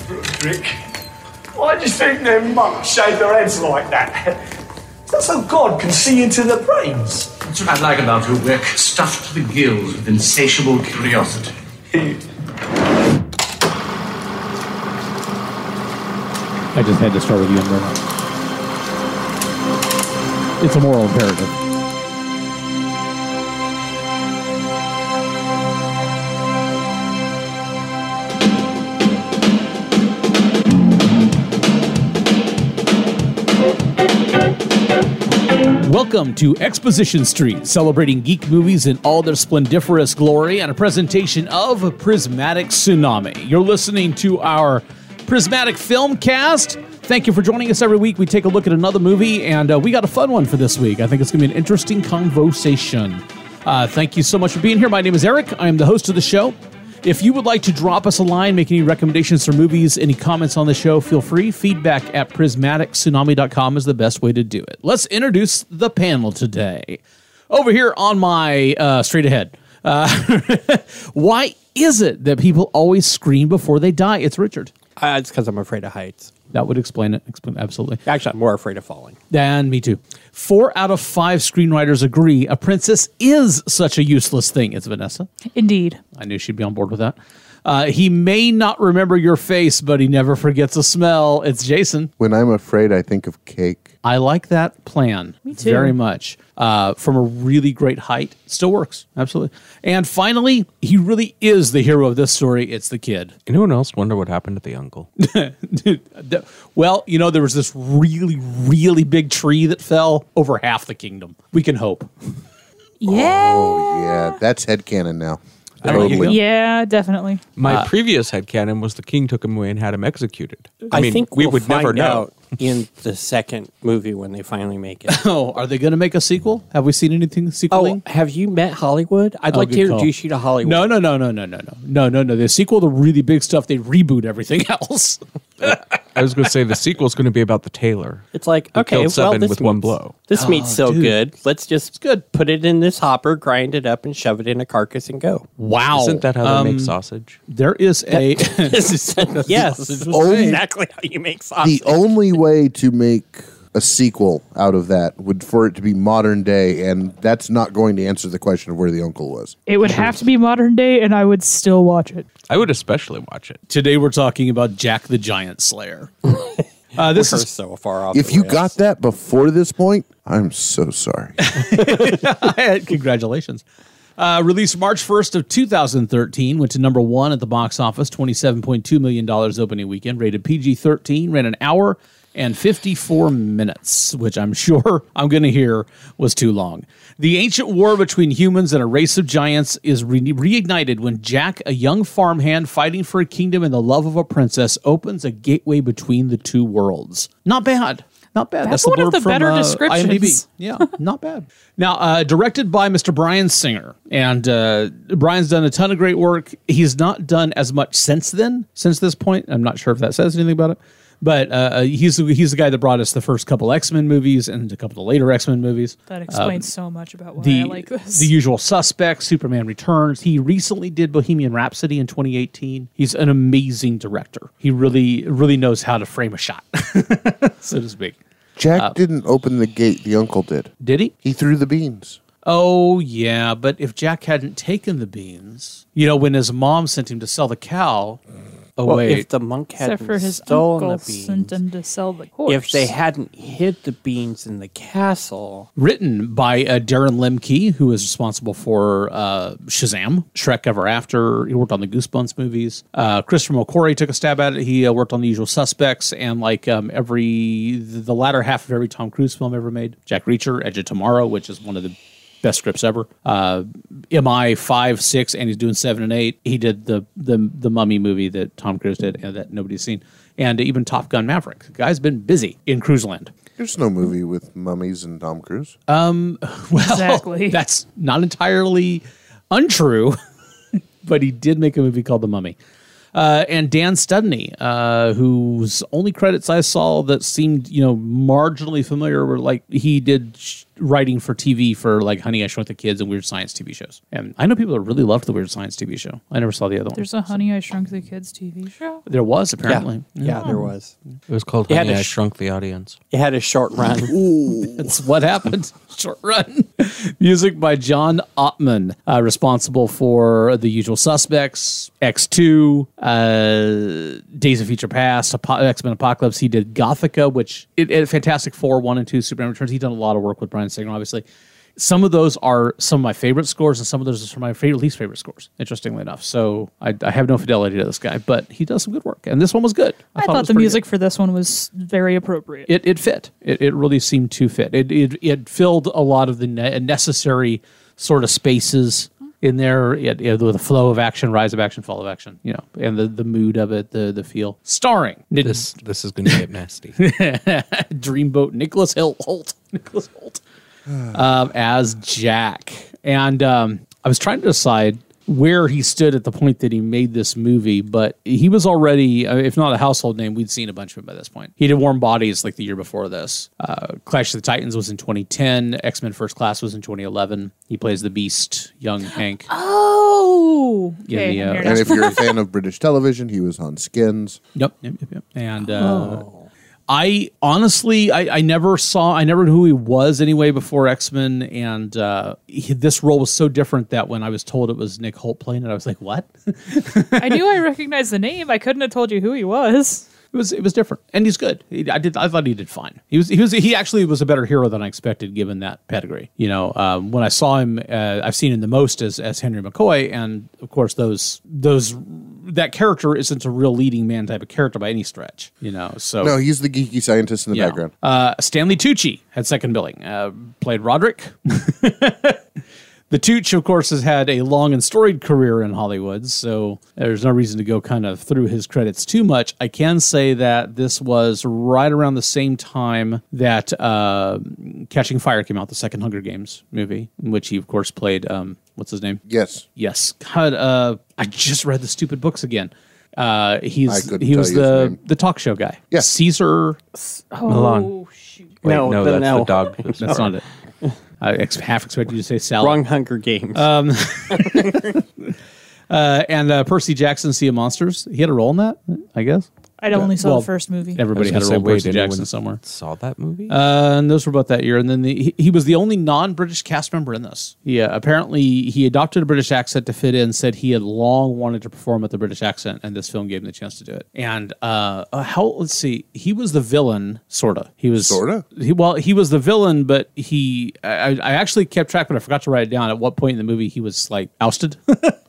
Rick, why do you think them monks shave their heads like that? Is that so God can see into their brains? That's what I like about you, Rick. Stuffed to the gills with insatiable curiosity. I just had to start with you, Umbrella. It's a moral imperative. Welcome to Exposition Street, celebrating geek movies in all their splendiferous glory and a presentation of Prismatic Tsunami. You're listening to our Prismatic Filmcast. Thank you for joining us every week. We take a look at another movie, and we got a fun one for this week. I think it's going to be an interesting conversation. Thank you so much for being here. My name is Eric. I am the host of the show. If you would like to drop us a line, make any recommendations for movies, any comments on the show, feel free. Feedback at prismaticsTsunami.com is the best way to do it. Let's introduce the panel today. Over here on my straight ahead. Why is it that people always scream before they die? It's Richard. It's because I'm afraid of heights. That would explain it. Absolutely. Actually, I'm more afraid of falling. And me too. 4 out of 5 screenwriters agree a princess is such a useless thing. It's Vanessa. Indeed. I knew she'd be on board with that. He may not remember your face, but he never forgets a smell. It's Jason. When I'm afraid, I think of cake. I like that plan. Me too. Very much. From a really great height. Still works. Absolutely. And finally, he really is the hero of this story. It's the kid. Anyone else wonder what happened to the uncle? Well, you know, there was this really, really big tree that fell over half the kingdom. We can hope. Yeah. Oh, yeah. That's headcanon now. Totally. Yeah, definitely. My previous headcanon was the king took him away and had him executed. I think we we'll would never find know. out in the second movie when they finally make it. Oh, are they going to make a sequel? Have we seen anything sequeling? Oh, have you met Hollywood? I'd like to good call. introduce you to Hollywood. No. The sequel to really big stuff, they reboot everything else. I was going to say the sequel is going to be about the tailor. It's like, Who okay, killed well, seven this with one meat's- blow. This meat's so dude. good. Let's just put it in this hopper, grind it up, and shove it in a carcass and go. Wow. Isn't that how they make sausage? There is a... Yes, exactly how you make sausage. The only way to make a sequel out of that would for it to be modern day, and that's not going to answer the question of where the uncle was. It would have to be modern day, and I would still watch it. I would especially watch it. Today we're talking about Jack the Giant Slayer. This We're is so far off. If the you rails. got that before this point, I'm so sorry. Congratulations. Released March 1st of 2013, went to number 1 at the box office, $27.2 million opening weekend, rated PG-13, ran an hour and 54 minutes, which I'm sure I'm going to hear was too long. The ancient war between humans and a race of giants is reignited when Jack, a young farmhand fighting for a kingdom and the love of a princess, opens a gateway between the two worlds. Not bad. Not bad. That's one of blurb the from, better descriptions. IMDb. Yeah, not bad. Now, directed by Mr. Bryan Singer, and Brian's done a ton of great work. He's not done as much since this point. I'm not sure if that says anything about it. But he's the guy that brought us the first couple X-Men movies and a couple of the later X-Men movies. That explains so much about why I like this. The Usual Suspects, Superman Returns. He recently did Bohemian Rhapsody in 2018. He's an amazing director. He really, really knows how to frame a shot, so to speak. Jack didn't open the gate, the uncle did. Did he? He threw the beans. Oh, yeah, but if Jack hadn't taken the beans, when his mom sent him to sell the cow... Well, if the monk hadn't Except for his stolen uncle the beans, sent him to sell the horse. if they hadn't hid the beans in the castle, Written by Darren Lemke, who is responsible for Shazam, Shrek Ever After. He worked on the Goosebumps movies. Christopher McQuarrie took a stab at it. He worked on The Usual Suspects and the latter half of every Tom Cruise film ever made. Jack Reacher, Edge of Tomorrow, which is one of the best scripts ever. MI 5, 6, and he's doing 7 and 8. He did the Mummy movie that Tom Cruise did and that nobody's seen. And even Top Gun Maverick. The guy's been busy in Cruise Land. There's no movie with mummies and Tom Cruise. Well, Exactly. that's not entirely untrue, but he did make a movie called The Mummy. And Dan Studney, whose only credits I saw that seemed, marginally familiar were he did writing for TV for like Honey, I Shrunk the Kids and Weird Science TV shows. And I know people that really loved the Weird Science TV show. I never saw the other one. There's a Honey, I Shrunk the Kids TV show? There was, apparently. Yeah, there was. It was called It had Honey, a I sh- Shrunk the Audience. It had a short run. That's what happened. Short run. Music by John Ottman, responsible for The Usual Suspects, X2, Days of Future Past, X-Men Apocalypse. He did Gothica, which Fantastic Four 1 and 2, Superman Returns. He's done a lot of work with Bryan Singer, obviously. Some of those are some of my favorite scores, and some of those are some of my least favorite scores, interestingly enough. So I have no fidelity to this guy, but he does some good work. And this one was good. I thought the music for this one was very appropriate. It fit. It really seemed to fit. It filled a lot of the necessary sort of spaces in there, with a flow of action, rise of action, fall of action, and the mood of it, the feel. Starring This is going to get nasty. Dreamboat Nicholas Holt as Jack. And I was trying to decide where he stood at the point that he made this movie, but he was already, if not a household name, we'd seen a bunch of him by this point. He did Warm Bodies like the year before this. Clash of the Titans was in 2010. X-Men First Class was in 2011. He plays the Beast, young Hank. Oh! Okay, Yeah, I'm here And now. if you're a fan of British television, he was on Skins. Yep. And I honestly, I never knew who he was anyway before X-Men, and this role was so different that when I was told it was Nick Holt playing it, I was like, what? I knew I recognized the name. I couldn't have told you who he was. It was different, and he's good. I thought he did fine. He actually was a better hero than I expected, given that pedigree. When I saw him, I've seen him the most as Henry McCoy, and of course that character isn't a real leading man type of character by any stretch. So No, he's the geeky scientist in the background. Stanley Tucci had second billing, played Roderick. The Tooch, of course, has had a long and storied career in Hollywood, so there's no reason to go kind of through his credits too much. I can say that this was right around the same time that Catching Fire came out, the second Hunger Games movie, in which he, of course, played, what's his name? Yes. Yes. God, I just read the stupid books again. He was tell you his name. the talk show guy. Yeah. Caesar. Oh, shoot. Wait, No, no, the- that's no. the dog. That's not it. I half expected you to say Sally. Wrong Hunger Games. And Percy Jackson, Sea of Monsters. He had a role in that, I guess. I only saw Well, the first movie. Everybody had a role in Percy Jackson somewhere. Saw that movie? And those were about that year. And then he was the only non-British cast member in this. Yeah, apparently he adopted a British accent to fit in, said he had long wanted to perform with the British accent, and this film gave him the chance to do it. And let's see, he was the villain, sort of. He was Sorta? He was the villain, but I actually kept track, but I forgot to write it down. At what point in the movie he was like ousted?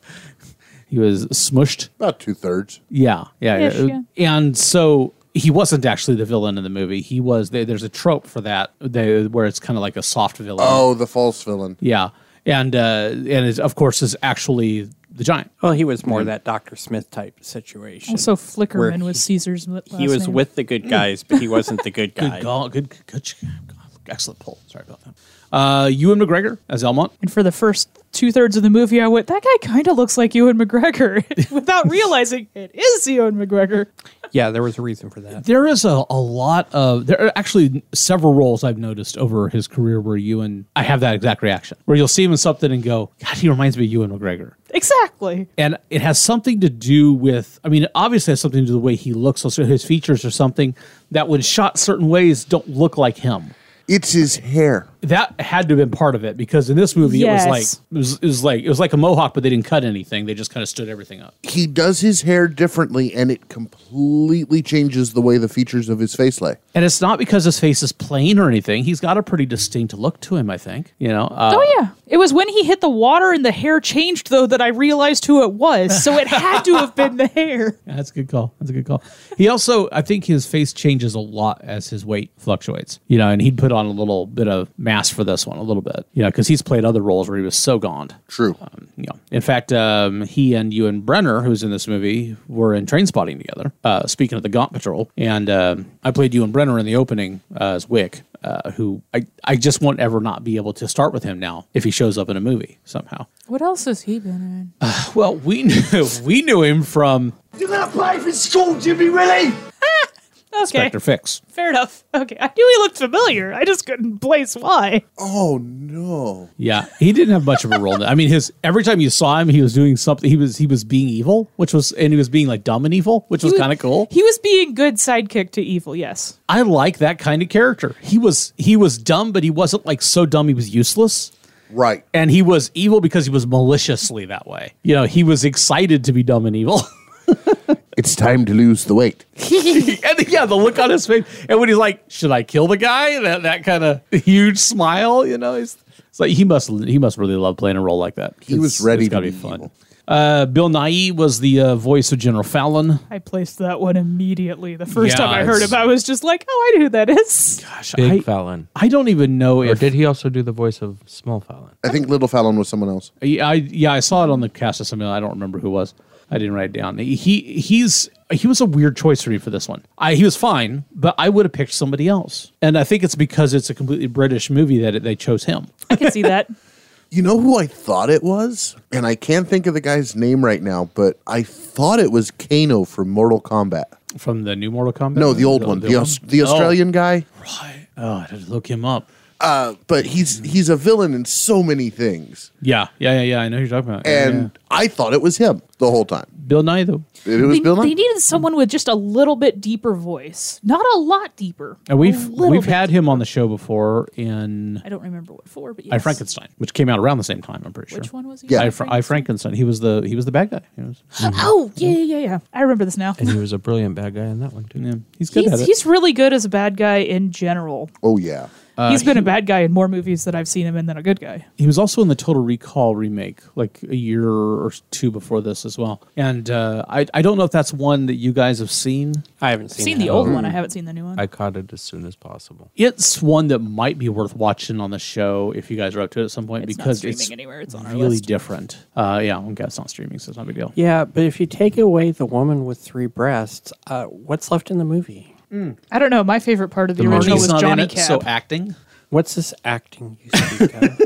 He was smushed. About 2/3. Yeah. Ish, yeah. And so he wasn't actually the villain in the movie. He was. There's a trope for that, where it's kind of like a soft villain. Oh, the false villain. Yeah, and of course is actually the Giant. Well, he was more that Dr. Smith type situation. Also, Where Flickerman was Caesar's last he was name. with the good guys, but he wasn't the good guy. Good, excellent pull. Sorry about that. Ewan McGregor as Elmont. And for the first 2/3 of the movie, I went, that guy kind of looks like Ewan McGregor, without realizing it is Ewan McGregor. Yeah, there was a reason for that. There is a lot of, there are actually several roles I've noticed over his career where I have that exact reaction, where you'll see him in something and go, God, he reminds me of Ewan McGregor. Exactly. And it has something to do with, it obviously has something to do with the way he looks, also his features or something that when shot certain ways don't look like him. It's his hair. That had to have been part of it, because in this movie Yes. it was like a mohawk, but they didn't cut anything. They just kind of stood everything up. He does his hair differently, and it completely changes the way the features of his face lay. And it's not because his face is plain or anything. He's got a pretty distinct look to him, I think. Oh, yeah. It was when he hit the water and the hair changed, though, that I realized who it was. So it had to have been the hair. Yeah, that's a good call. He also, I think his face changes a lot as his weight fluctuates. And he'd put on a little bit of mass for this one, a little bit. Because he's played other roles where he was so gaunt. True. In fact, he and Ewan Brenner, who's in this movie, were in Trainspotting together. Speaking of the Gaunt Patrol, and I played Ewan Brenner in the opening as Wick, who I just won't ever not be able to start with him now if he shows up in a movie somehow. What else has he been in? Well, we knew him from. You gonna play for school, Jimmy, really? Inspector Fix. Fair enough. Okay, I knew he looked familiar. I just couldn't place why. Oh no! Yeah, he didn't have much of a role. I mean, every time you saw him, he was doing something. He was being evil, and he was being like dumb and evil, which was kind of cool. He was being good sidekick to evil. Yes, I like that kind of character. He was dumb, but he wasn't like so dumb he was useless. Right. And he was evil because he was maliciously that way. You know, he was excited to be dumb and evil. It's time to lose the weight. And yeah, the look on his face. And when he's like, should I kill the guy? That kind of huge smile, you know, it's like he must really love playing a role like that. He was ready it's to gotta be be fun. evil. Bill Nighy was the voice of General Fallon. I placed that one immediately. The first Yeah, time I heard it's- him, I was just like, "Oh, I know who that is." Gosh, Big Fallon. I don't even know Or if did he also do the voice of Small Fallon? I think Little Fallon was someone else. I saw it on the cast of something. I don't remember who it was. I didn't write it down. He was a weird choice for me for this one. He was fine, but I would have picked somebody else. And I think it's because it's a completely British movie that they chose him. I can see that. You know who I thought it was? And I can't think of the guy's name right now, but I thought it was Kano from Mortal Kombat. From the new Mortal Kombat? No, the old one. The Australian guy. Right. Oh, I had to look him up. But he's a villain in so many things. Yeah. I know who you're talking about. And I thought it was him the whole time. Bill Nighy, though. It was Bill They Nye. needed someone with just a little bit deeper voice, not a lot deeper. And A we've little bit had him deeper. on the show before in I don't remember what for, but I yes. Frankenstein, which came out around the same time. I'm pretty sure. Which one was he? Yeah. I Frankenstein. He was the bad guy. He was, Oh, yeah. I remember this now. And he was a brilliant bad guy in that one, too. yeah, he's good at it. He's really good as a bad guy in general. Oh, yeah. He's been a bad guy in more movies that I've seen him in than a good guy. He was also in the Total Recall remake, like a year or two before this as well. And I don't know if that's one that you guys have seen. I haven't I've seen, seen that. the old one. I haven't seen the new one. I caught it as soon as possible. It's one that might be worth watching on the show if you guys are up to it at some point It's not because streaming it's anywher. It's on our really list. different. Yeah, okay, it's not streaming, so it's not a big deal. Yeah, but if you take away the woman with 3 breasts, what's left in the movie? I don't know. My favorite part of the, The original Marty's was not Johnny in it, Cab. so acting. What's this acting you speak of?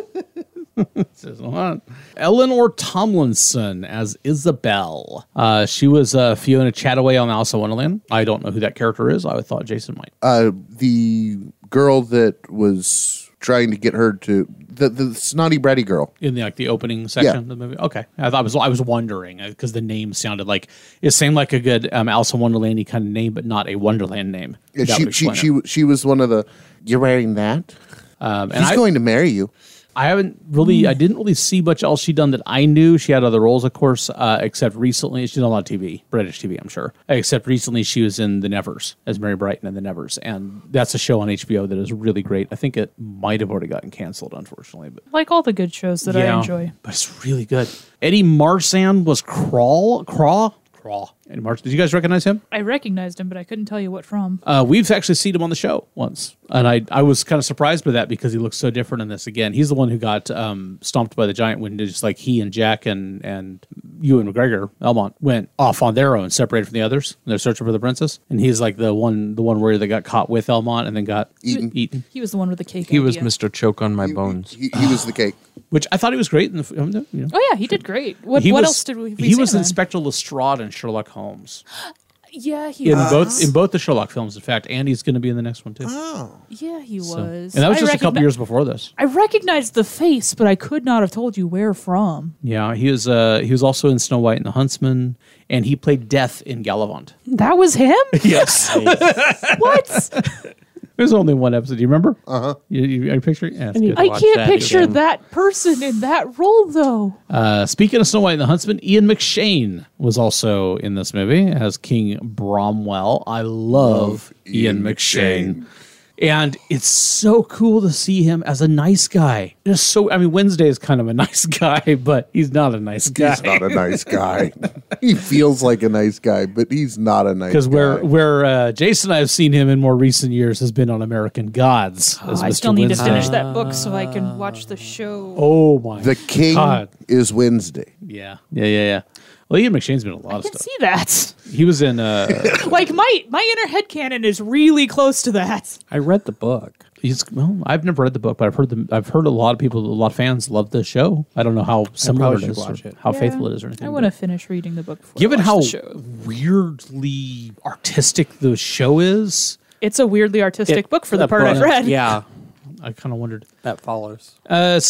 Says what? Eleanor Tomlinson as Isabel. She was Fiona Chataway on Alice in Wonderland. I don't know who that character is. I thought Jason might. The girl that was trying to get her to the snotty bratty girl. In the opening section Yeah. of the movie. Okay, I was wondering because the name sounded like it seemed like a good Alice in Wonderland-y kind of name, but not a Wonderland name. Yeah, That would explain it. she was one of the. You're wearing that. And He's I, going to marry you. I didn't really see much else she'd done that I knew. She had other roles, of course, except recently. She's done a lot of TV, British TV, I'm sure. Except recently she was in The Nevers as Mary Brighton in The Nevers. And that's a show on HBO that is really great. I think it might have already gotten canceled, unfortunately. But Like all the good shows that I enjoy. But it's really good. Eddie Marsan was Craw. Eddie Marsan. Did you guys recognize him? I recognized him, but I couldn't tell you what from. We've actually seen him on the show once, and I was kind of surprised by that because he looks so different in this. Again, he's the one who got stomped by the giant when just like he and Jack and Ewan McGregor, Elmont, went off on their own, separated from the others. And they're searching for the princess, and he's like the one where they got caught with Elmont and then got eaten. He was the one with the cake. He was idea. Mr. Choke on my bones. He was the cake. Which I thought he was great in the film. You know. Oh yeah, he did great. What He was- else did we? He see was him in? Inspector Lestrade in Sherlock Holmes Yeah, he in was. both the Sherlock films. In fact, and he's going to be in the next one too. Yeah, he was. And that was I just a couple recogni- years before this. I recognized the face, but I could not have told you where from. Yeah, he was also in Snow White and the Huntsman, and he played Death in Gallivant. That was him? Yes. What? There's only one episode. Do you remember? Uh-huh. You picture it? Yeah, it's good. I Watch can't that picture again. that person in that role, though. Speaking of Snow White and the Huntsman, Ian McShane was also in this movie as King Bromwell. I love Ian McShane. And it's so cool to see him as a nice guy. Wednesday is kind of a nice guy, but he's not a nice guy. He's not a nice guy. He feels like a nice guy, but he's not a nice guy. Because where Jason and I have seen him in more recent years has been on American Gods. As I Mr. still need Wednesday. to finish that book so I can watch the show. Oh my The king God. is Wednesday. Yeah. Well, Ian McShane's been in a lot I of can stuff. see that. He was in. Like my inner headcanon is really close to that. I read the book. I've never read the book, but I've heard a lot of fans love the show. I don't know how similar it probably is, should watch or it. how faithful it is, or anything. I want to finish reading the book before Given I watch how the show. weirdly artistic the show is, It's a weirdly artistic book for the part I've read. Yeah, I kind of wondered. that follows. And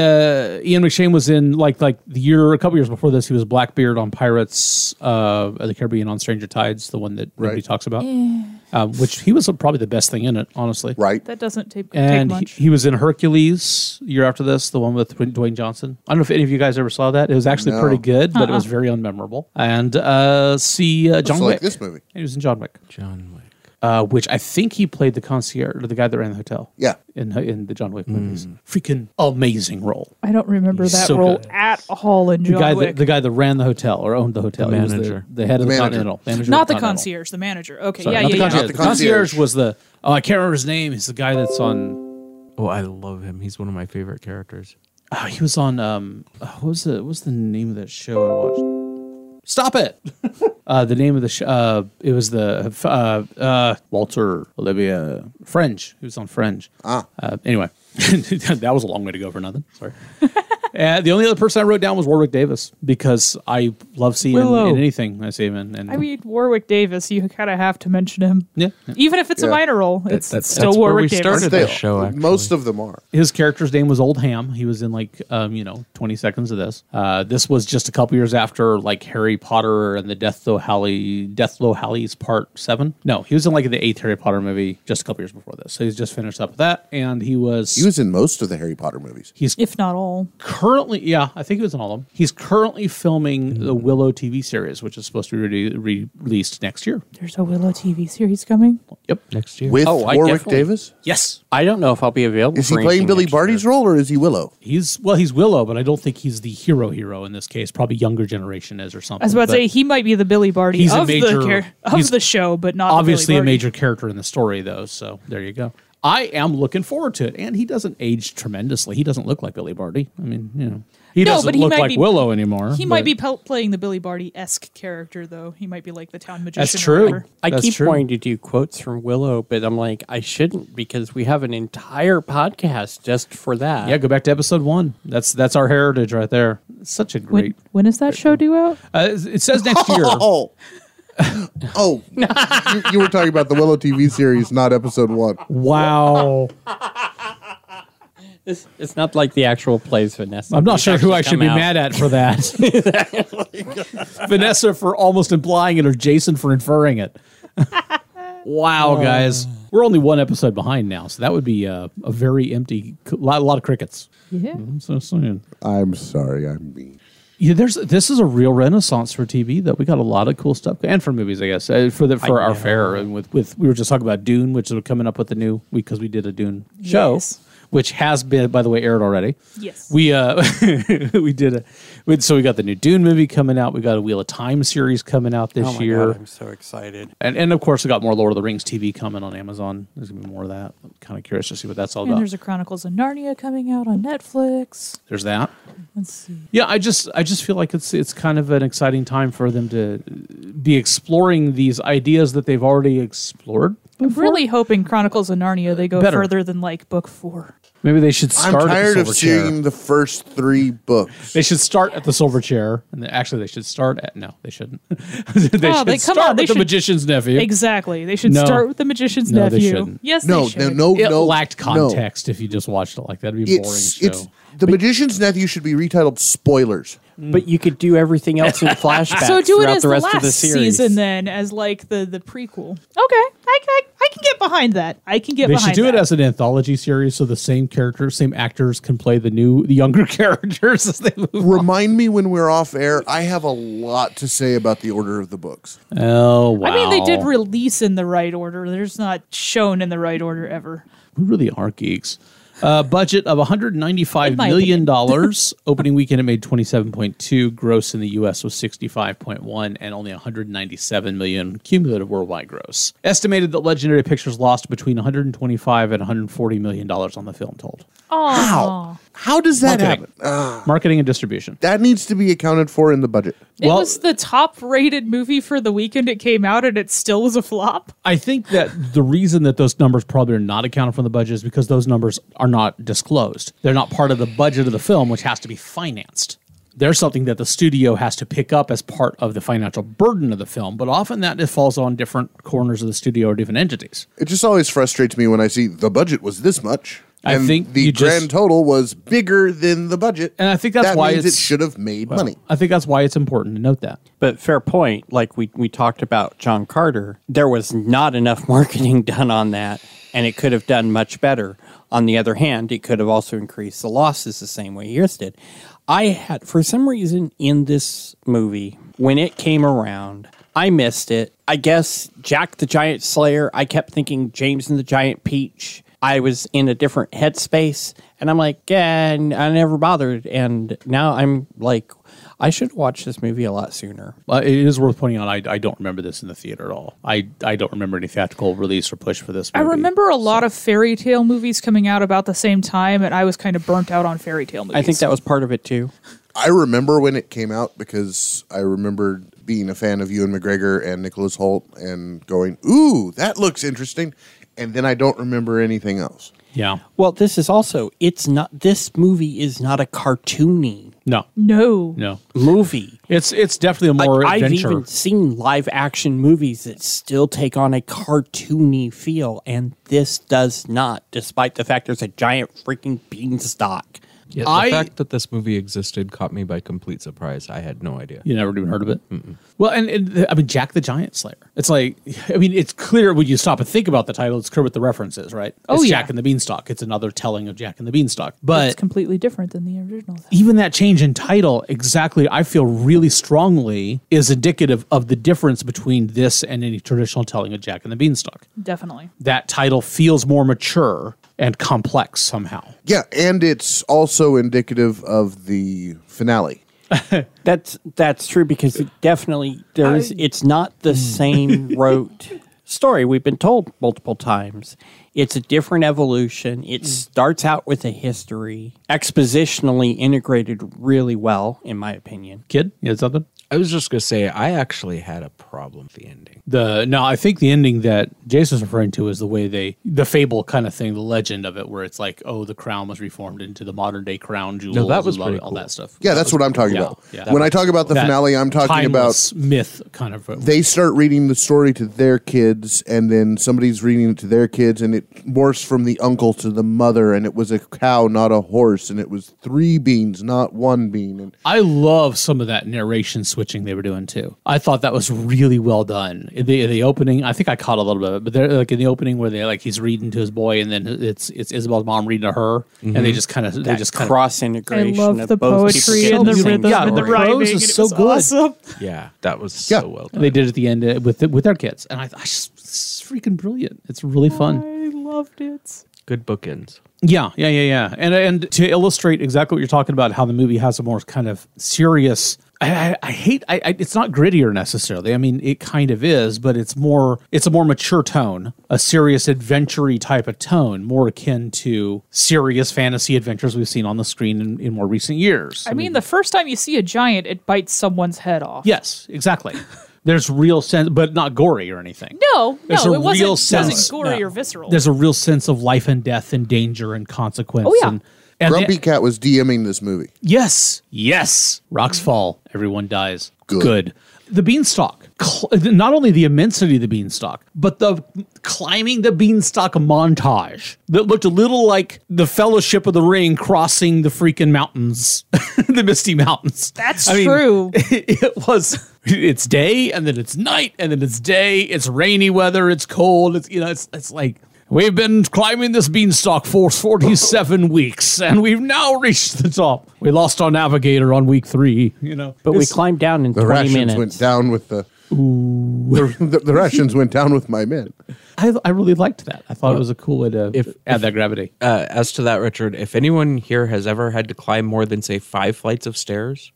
Ian McShane was in like a couple years before this. He was Blackbeard on Pirates of the Caribbean on Stranger Tides, the one that nobody talks about. Which he was probably the best thing in it, honestly. Right. That doesn't take And much. he was in Hercules the year after this, the one with Dwayne Johnson. I don't know if any of you guys ever saw that. It was actually No. pretty good, but it was very unmemorable. And John So Wick. like this movie. He was in John Wick, John Wick. which I think he played the concierge, or the guy that ran the hotel. Yeah. In the John Wick movies. Freaking amazing role. I don't remember He's that so role good. at all in John Wick. The guy that ran the hotel or owned the hotel. The He was manager. the head of the manager. Continental. Manager Not of the Continental. concierge, the manager. Okay, Sorry, yeah, not yeah, the yeah. concierge. Not the The concierge concierge. was the. Oh, I can't remember his name. He's the guy that's on. Oh, I love him. He's one of my favorite characters. Oh, he was on. What was the name of that show I watched? Stop it! The name of the show. It was the Walter Olivia Fringe. He was on Fringe. Anyway, that was a long way to go for nothing. Sorry. The only other person I wrote down was Warwick Davis because I love seeing him Willow. in anything I see him in. And I mean, Warwick Davis, you kind of have to mention him. yeah. Even if it's a Yeah. minor role, it's that's still where Warwick we Davis. started. They- the show, actually. most of them are. His character's name was Old Ham. He was in 20 seconds of this. This was just a couple years after like Harry Potter and the Deathlow Hallows Part 7. No, he was in the 8th Harry Potter movie just a couple years before this. So he's just finished up with that, and he was in most of the Harry Potter movies. he's If not all. currently I think he was in all of them. He's currently filming the Willow TV series, which is supposed to be released next year. There's a Willow TV series coming. Yep. Next year. With Oh, I Warwick definitely- Davis? Yes. I don't know if I'll be available. Is he for playing anything Billy next year. Barty's role or is he Willow? He's Willow, but I don't think he's the hero in this case. Probably younger generation is or something. I was about to But say he might be the Billy Barty he's a of major- he's the show, but not obviously the a Billy major character in the story, though. So there you go. I am looking forward to it, and he doesn't age tremendously. He doesn't look like Billy Barty. I mean, he No, doesn't but he look might like be- Willow anymore. Barty. He but might be playing the Billy Barty-esque character, though. He might be like the town magician. That's or true. whatever. I That's keep true. wanting to do quotes from Willow, but I'm like, I shouldn't because we have an entire podcast just for that. Yeah, go back to episode 1. That's our heritage right there. It's such a great. When is that show due out? It says next year. Oh, you were talking about the Willow TV series, not episode 1. Wow. It's not like the actual plays, Vanessa. I'm not These sure who actually I should come be out. mad at for that. Vanessa for almost implying it or Jason for inferring it. Wow, guys. We're only one episode behind now, so that would be a very empty, a lot of crickets. Yeah. I'm so saying. I'm sorry, I'm mean. Yeah, this is a real renaissance for TV. Though we got a lot of cool stuff, and for movies, I guess. For our fair, and with we were just talking about Dune, which is coming up with the new because we did a Dune show, Yes. which has been, by the way, aired already. Yes. We we did so we got the new Dune movie coming out. We got a Wheel of Time series coming out this Oh my year. God, I'm so excited. And of course, we got more Lord of the Rings TV coming on Amazon. There's gonna be more of that. I'm kind of curious to see what that's all And about. there's a Chronicles of Narnia coming out on Netflix. There's that. Let's see. Yeah, I just feel like it's kind of an exciting time for them to be exploring these ideas that they've already explored. I'm really hoping Chronicles of Narnia they go Better. further than like book 4. Maybe they should I'm start tired at of the Silver Chair. seeing the first 3 books. They should start at the Silver Chair, and actually, they should start at they shouldn't. They should come start on, they with the should- Magician's Nephew. Exactly. They should No. start with the Magician's No, they Nephew. shouldn't. Yes, No, they should. no, It no. lacked no. context if you just watched it like that. It'd be a boring show. It's The Magician's Nephew should be retitled Spoilers. But you could do everything else in flashbacks So do it throughout as the the rest of the last series. season then, as like the prequel. Okay, I can get behind that. I can get They behind should do that. it as an anthology series, so the same characters, same actors can play the younger characters as they move. Remind me when we're off air. I have a lot to say about the order of the books. Oh wow! I mean, they did release in the right order. They're just not shown in the right order ever. We really are geeks. Budget of $195 In my million. Opening weekend, it made 27.2. Gross in the U.S. was 65.1, and only 197 million cumulative worldwide gross. Estimated that Legendary Pictures lost between 125 and 140 million dollars on the film. Told. Oh, How does that Marketing. happen? Marketing and distribution. That needs to be accounted for in the budget. It was the top-rated movie for the weekend it came out, and it still was a flop. I think that the reason that those numbers probably are not accounted for in the budget is because those numbers are not disclosed. They're not part of the budget of the film, which has to be financed. There's something that the studio has to pick up as part of the financial burden of the film, but often that falls on different corners of the studio or different entities. It just always frustrates me when I see the budget was this much. I and think the you grand just- total was bigger than the budget. And I think that's that why means it's- it should have made money. I think that's why it's important to note that. But fair point. Like we talked about John Carter, there was not enough marketing done on that, and it could have done much better. On the other hand, it could have also increased the losses the same way yours did. I had, for some reason, in this movie, when it came around, I missed it. I guess Jack the Giant Slayer, I kept thinking James and the Giant Peach. I was in a different headspace, and I'm like, yeah, and I never bothered. And now I'm like, I should watch this movie a lot sooner. It is worth pointing out, I don't remember this in the theater at all. I don't remember any theatrical release or push for this movie. I remember a lot of fairy tale movies coming out about the same time, and I was kind of burnt out on fairy tale movies. I think that was part of it, too. I remember when it came out because I remembered being a fan of Ewan McGregor and Nicholas Hoult and going, ooh, that looks interesting. And then I don't remember anything else. Yeah. Well, this is also, this movie is not a cartoony No. No. movie. It's definitely a more I've adventure. even seen live action movies that still take on a cartoony feel, and this does not, despite the fact there's a giant freaking beanstalk. Yeah, the fact that this movie existed caught me by complete surprise. I had no idea. You never even heard of it? Well, and I mean, Jack the Giant Slayer. It's like, I mean, it's clear when you stop and think about the title, it's clear what the reference is, right? Oh, it's yeah. Jack and the Beanstalk. It's another telling of Jack and the Beanstalk. But It's completely different than the original thing. even that change in title, exactly, I feel really strongly is indicative of the difference between this and any traditional telling of Jack and the Beanstalk. Definitely. That title feels more mature and complex somehow. Yeah, and it's also indicative of the finale. That's true, because it definitely it's not the same rote story we've been told multiple times. It's a different evolution. It starts out with a history, expositionally integrated really well, in my opinion. Kid, you had something? I was just going to say, I actually had a problem with the ending. No, I think the ending that Jason's referring to is the way the fable kind of thing, the legend of it, where it's like, oh, the crown was reformed into the modern day crown jewels. No, that was and pretty all cool. that stuff. Yeah, that's what I'm talking about. Yeah. When I talk about the That finale, I'm talking about timeless myth kind of. they start reading the story to their kids, and then somebody's reading it to their kids, and it morphs from the uncle to the mother, and it was a cow, not a horse, and it was 3 beans, not 1 bean. And I love some of that narration switching they were doing too. I thought that was really well done. In the opening, I think I caught a little bit of it, but they're like in the opening where they like he's reading to his boy, and then it's Isabel's mom reading to her, and they just kind of Cross I integration. love of the both people poetry getting and the same rhythm Yeah, and the the rhyming. prose and is it so was good. awesome. Yeah, that was Yeah. so well done. they did at the end with their kids, and I thought it's freaking brilliant. It's really fun. I loved it. Good bookends. Yeah. And to illustrate exactly what you're talking about, how the movie has a more kind of serious. I hate. It's not grittier necessarily. I mean, it kind of is, but it's a more mature tone, a serious adventure-y type of tone, more akin to serious fantasy adventures we've seen on the screen in more recent years. I mean, the first time you see a giant, it bites someone's head off. Yes, exactly. There's real sense, but not gory or anything. No, There's a it real wasn't sense. gory No. or visceral. There's a real sense of life and death and danger and consequence. Oh, yeah. And Grumpy Cat was DMing this movie. Yes. Rocks fall. Everyone dies. Good. The beanstalk. Not only the immensity of the beanstalk, but the climbing the beanstalk montage that looked a little like the Fellowship of the Ring crossing the freaking mountains, the Misty Mountains. That's true. It's day and then it's night and then it's day. It's rainy weather. It's cold. It's like, we've been climbing this beanstalk for 47 weeks, and we've now reached the top. We lost our navigator on week 3, But we climbed down in The 20 rations minutes. went down with the rations went down with my men. I really liked that. I thought it was a cool way to add that gravity. As to that, Richard, if anyone here has ever had to climb more than, say, 5 flights of stairs,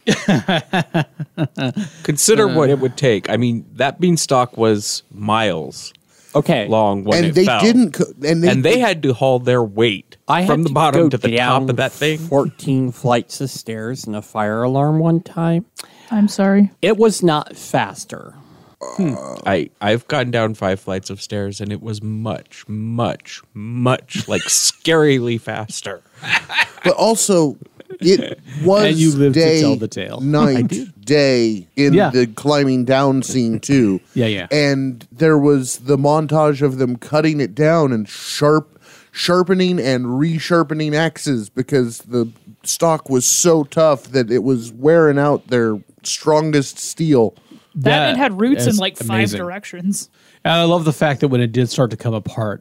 consider what it would take. I mean, that beanstalk was miles. Okay. long when And it they fell. didn't. And They had to haul their weight I had from the to bottom go to the down top of that thing. 14 flights of stairs and a fire alarm one time. I'm sorry. It was not faster. I've gone down 5 flights of stairs, and it was much, much, much like scarily faster. But also, it was And you lived to day, tell the tale. night, day in Yeah. the climbing down scene too. Yeah. And there was the montage of them cutting it down and sharpening and resharpening axes because the stock was so tough that it was wearing out their strongest steel. That it had roots in is like 5 amazing. directions. And I love the fact that when it did start to come apart,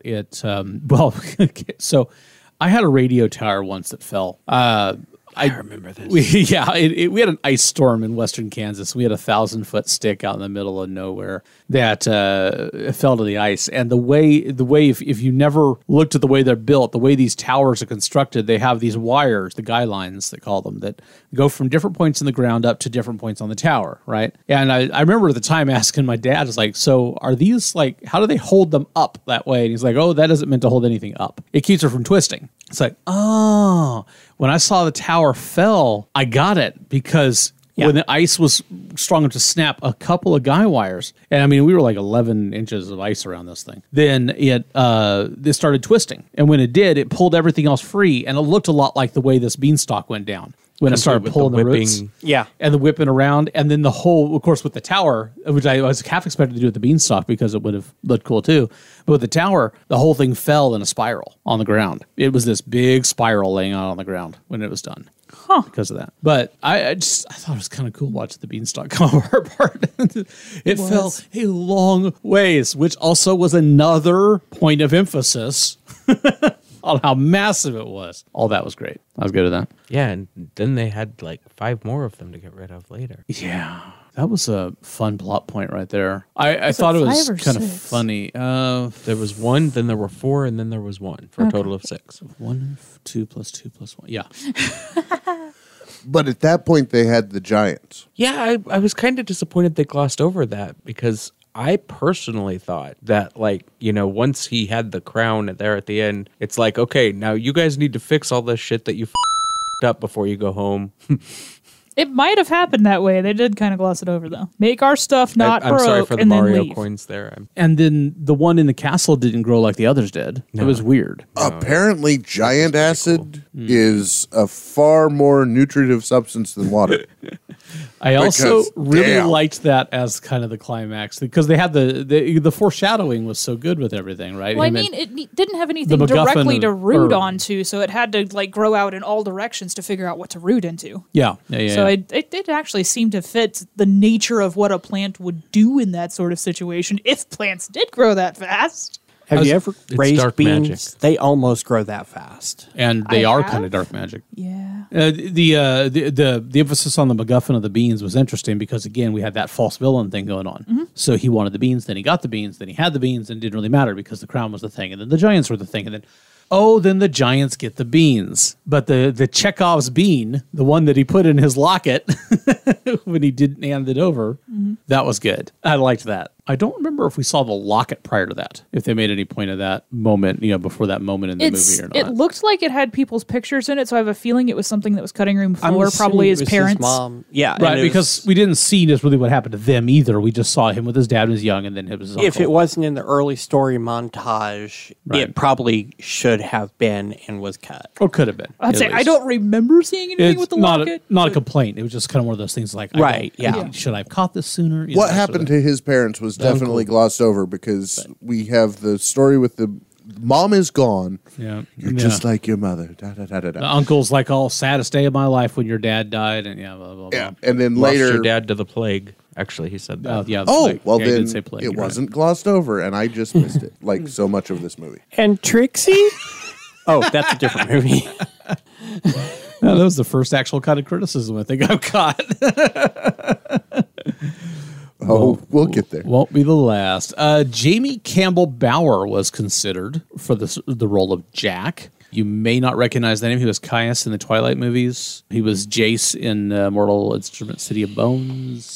so I had a radio tower once that fell. I remember this. We had an ice storm in western Kansas. We had a 1,000-foot stick out in the middle of nowhere that fell to the ice. And the way if you never looked at the way they're built, the way these towers are constructed, they have these wires, the guy lines they call them, that go from different points in the ground up to different points on the tower, right? And I remember at the time asking my dad, I was like, so are these like, how do they hold them up that way? And he's like, oh, that isn't meant to hold anything up. It keeps it from twisting. It's like, oh, when I saw the tower fell, I got it because when the ice was strong enough to snap a couple of guy wires, and I mean, we were like 11 inches of ice around this thing, then it started twisting. And when it did, it pulled everything else free, and it looked a lot like the way this beanstalk went down. When it started with pulling the roots, Yeah. and the whipping around, and then the whole, of course, with the tower, which I was half expected to do with the beanstalk because it would have looked cool too. But with the tower, the whole thing fell in a spiral on the ground. It was this big spiral laying out on the ground when it was done. Because of that. But I thought it was kind of cool watching the beanstalk come apart. It fell a long ways, which also was another point of emphasis on how massive it was. All that was great. I was good at that. Yeah, and then they had like 5 more of them to get rid of later. Yeah. That was a fun plot point right there. I thought it was 5 or kind of 6? funny. There was 1, then there were 4, and then there was 1 for a total of 6. 1, 2 plus 2 plus 1. Yeah. But at that point, they had the giants. Yeah, I was kind of disappointed they glossed over that because I personally thought that, like, you know, once he had the crown there at the end, it's like, okay, now you guys need to fix all this shit that you f***ed up before you go home. It might have happened that way. They did kind of gloss it over, though. Make our stuff not I'm broke, sorry for the and then Mario leave. coins there. And then the one in the castle didn't grow like the others did. It was weird. Apparently, giant acid is a far more nutritive substance than water. I also Because, really damn. liked that as kind of the climax because they had the foreshadowing was so good with everything, right? Well, I Him mean, and- it didn't have anything the MacGuffin directly to of- root or- onto, so it had to like grow out in all directions to figure out what to root into. yeah. So it did actually seem to fit the nature of what a plant would do in that sort of situation if plants did grow that fast. Have you ever it's raised dark beans? magic. They almost grow that fast. And they I are have? kind of dark magic. Yeah. The emphasis on the MacGuffin of the beans was interesting because again we had that false villain thing going on. So he wanted the beans, then he got the beans, then he had the beans, and it didn't really matter because the crown was the thing, and then the giants were the thing, and then then the giants get the beans. But the Chekhov's bean, the one that he put in his locket when he didn't hand it over, that was good. I liked that. I don't remember if we saw the locket prior to that, if they made any point of that moment, before that moment in the movie or not. It looked like it had people's pictures in it, so I have a feeling it was something that was cutting room I'm floor, assuming probably it his was parents. mom. Yeah, Right, and it because was- we didn't see just really what happened to them either. We just saw him with his dad when he was young, and then his uncle. if it wasn't in the early story montage, Right. it probably should have been and was cut. or could have been. I'd at say I least. don't remember seeing anything with It's the not locket. not a complaint. It was just kind of one of those things like, Right, yeah. should I have caught this sooner? What happened to his parents was definitely glossed over because we have the story with the mom is gone. Yeah, You're just like your mother. Da, da, da, da, the da. uncle's like, all saddest day of my life when your dad died, and blah blah blah. Yeah, and then Lost later. your dad to the plague. Actually, he said that. Yeah. Oh, like, well yeah, he then did say plague, it you're right. wasn't glossed over, and I just missed it, like so much of this movie. And Trixie? Oh, that's a different movie. No, that was the first actual kind of criticism I think I've got. Oh, we'll get there. Won't be the last. Jamie Campbell Bower was considered for the role of Jack. You may not recognize the name. He was Caius in the Twilight movies. He was Jace in Mortal Instrument City of Bones.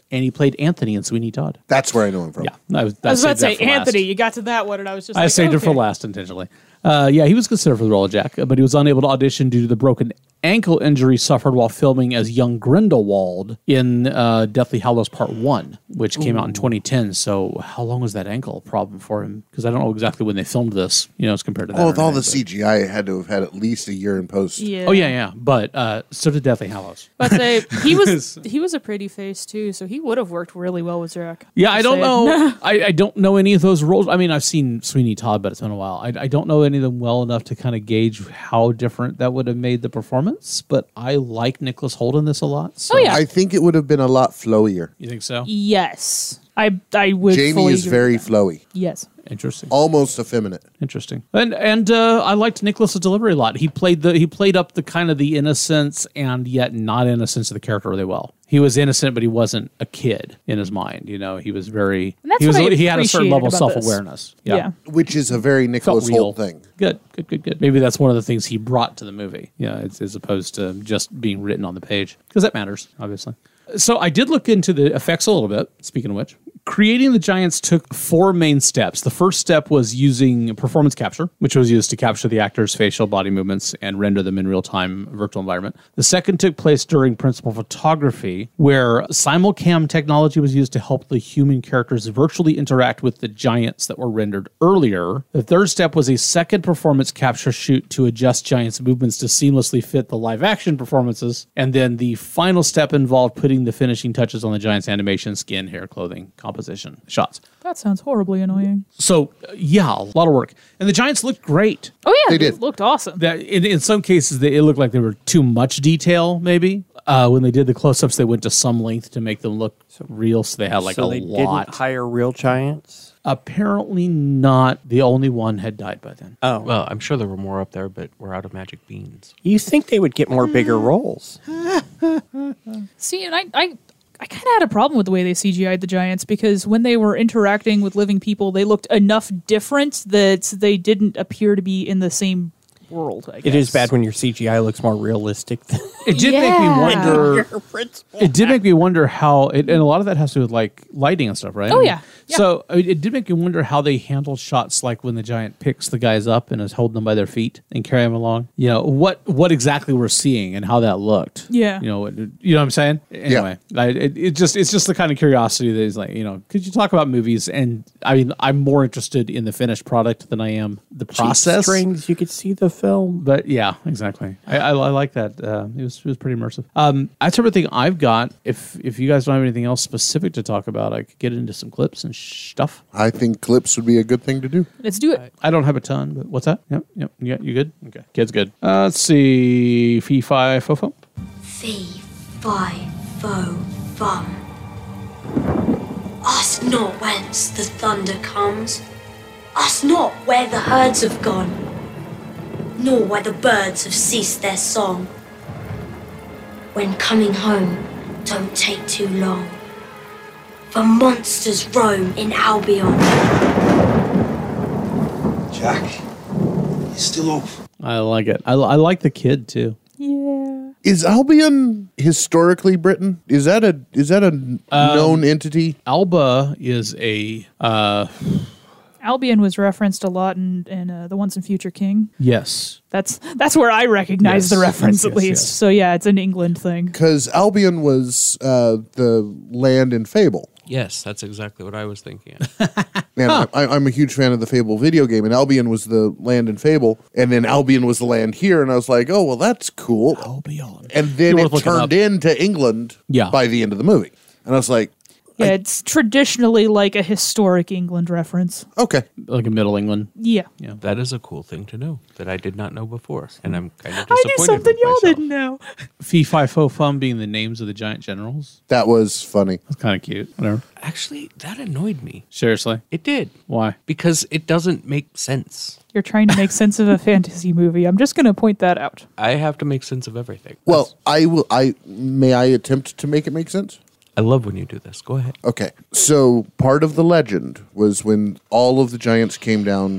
and he played Anthony in Sweeney Todd. That's where I know him from. Yeah, I was about to saved say that for last. Anthony. You got to that one, and I was just. I like, saved it for okay. last intentionally. Yeah, he was considered for the role of Jack, but he was unable to audition due to the broken ankle injury suffered while filming as young Grindelwald in Deathly Hallows Part 1, which came out in 2010. So how long was that ankle problem for him? Because I don't know exactly when they filmed this, as compared to that. Oh, with all the anything, CGI, it had to have had at least a year in post. Yeah. but- Oh, yeah. But so did Deathly Hallows. But he was a pretty face too, so he would have worked really well with Jack. Yeah, I Just don't saying. know. I don't know any of those roles. I mean, I've seen Sweeney Todd, but it's been a while. I don't know any of them well enough to kind of gauge how different that would have made the performance. But I like Nicholas Hoult in this a lot. So. Oh, yeah. I think it would have been a lot flowier. You think so? Yes, I would. Jamie fully is agree very with that. flowy, Interesting. Yes. almost effeminate. Interesting. And I liked Nicholas's delivery a lot. He played up the kind of the innocence and yet not innocence of the character really well. He was innocent, but he wasn't a kid in his mind. He was very. And that's he was. what I He had a certain appreciated level of about this. self-awareness. Yeah. Which is a very Felt Nicholas real. Hoult thing. Good. Maybe that's one of the things he brought to the movie. As opposed to just being written on the page, because that matters, obviously. So I did look into the effects a little bit. Speaking of which, creating the Giants took 4 main steps. The first step was using performance capture, which was used to capture the actors' facial body movements and render them in real-time virtual environment. The second took place during principal photography, where simulcam technology was used to help the human characters virtually interact with the Giants that were rendered earlier. The third step was a second performance capture shoot to adjust Giants' movements to seamlessly fit the live-action performances. And then the final step involved putting the finishing touches on the Giants' animation, skin, hair, clothing, composition, shots. That sounds horribly annoying. So, yeah, a lot of work. And the Giants looked great. Oh yeah, They did. looked awesome. That in some cases, it looked like they were too much detail, maybe. When they did the close-ups, they went to some length to make them look real, so they had so a they lot. didn't hire real giants. Apparently not. The only one had died by then. Oh, Well, I'm sure there were more up there, but we're out of magic beans. you think they would get more bigger roles? See, and I kind of had a problem with the way they CGI'd the Giants because when they were interacting with living people, they looked enough different that they didn't appear to be in the same world. I guess. It is bad when your CGI looks more realistic. It did make me Yeah. wonder. principal. It did make me wonder how, and a lot of that has to do with lighting and stuff, right? Oh, yeah. Yeah. So it did make me wonder how they handled shots like when the Giant picks the guys up and is holding them by their feet and carry them along. What exactly we're seeing and how that looked. Yeah. What I'm saying? Anyway, it's just the kind of curiosity that is could you talk about movies? And I mean, I'm more interested in the finished product than I am the process. Strings, you could see the film. But yeah, exactly. I like that. It was pretty immersive. That's everything I've got. If you guys don't have anything else specific to talk about, I could get into some clips and stuff. I think clips would be a good thing to do. Let's do it. I don't have a ton, but what's that? Yep. Yeah, you good? Okay. Kid's good. Let's see. Fee, fi, fo, fum. Fee, fi, fo, fum. Ask not whence the thunder comes. Ask not where the herds have gone, nor why the birds have ceased their song. When coming home, don't take too long, for monsters roam in Albion. Jack, you're still off. I like it. I like the kid too. Yeah. Is Albion historically Britain? Is that a known entity? Alba is a Albion was referenced a lot in the Once and Future King. yes. That's where I recognize the Yes, reference yes, at least. yes. So yeah, it's an England thing. Because Albion was the land in Fable. Yes, that's exactly what I was thinking. And I'm a huge fan of the Fable video game, and Albion was the land in Fable, and then Albion was the land here, and I was like, oh, well, that's cool. Albion. And then You're it worth looking turned up. into England Yeah. by the end of the movie. And I was like, Yeah, it's traditionally like a historic England reference. okay. Like a Middle England. Yeah. That is a cool thing to know that I did not know before, and I'm kind of I disappointed. knew something with y'all myself. didn't know. Fee, fi, fo, fum being the names of the giant generals. That was funny. That's kind of cute. Whatever. Actually, that annoyed me. Seriously. It did. Why? Because it doesn't make sense. You're trying to make sense of a fantasy movie. I'm just going to point that out. I have to make sense of everything. Well, may I attempt to make it make sense? I love when you do this. Go ahead. Okay. So part of the legend was when all of the giants came down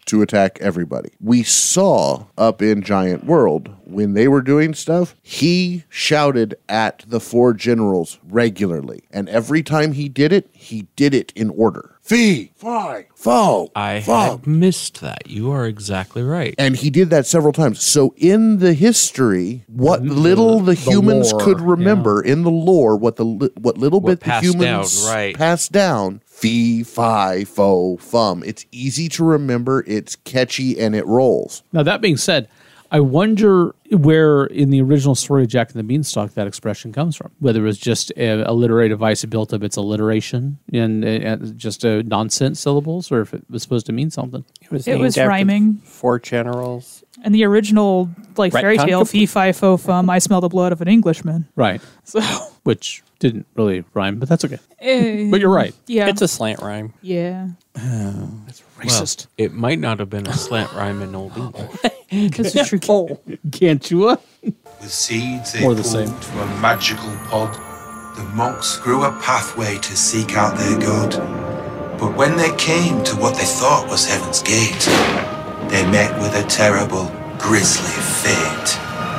to attack everybody. We saw up in Giant World, when they were doing stuff, he shouted at the 4 generals regularly. And every time he did it in order. Fee, fi, fo, I fum. had missed that. You are exactly right. And he did that several times. So in the history, what little the humans lore, could remember in the lore, what little bit the passed humans down, right. passed down, fee, fi, fo, fum. It's easy to remember, it's catchy, and it rolls. Now, that being said, I wonder where in the original story of Jack and the Beanstalk that expression comes from. Whether it was just a literary device that built up its alliteration and just nonsense syllables, or if it was supposed to mean something. It was It was named after rhyming. 4 generals. And the original fairy Retcon tale, fee fi fo fum, I smell the blood of an Englishman. Right. So Which didn't really rhyme, but that's okay. eh, But you're right. yeah, It's a slant rhyme. yeah. Racist. It might not have been a slant rhyme in Old English. This is true. Can't you? With seeds they Or the pulled same. to a magical pod. The monks grew a pathway to seek out their god. But when they came to what they thought was Heaven's Gate, they met with a terrible, grisly fate.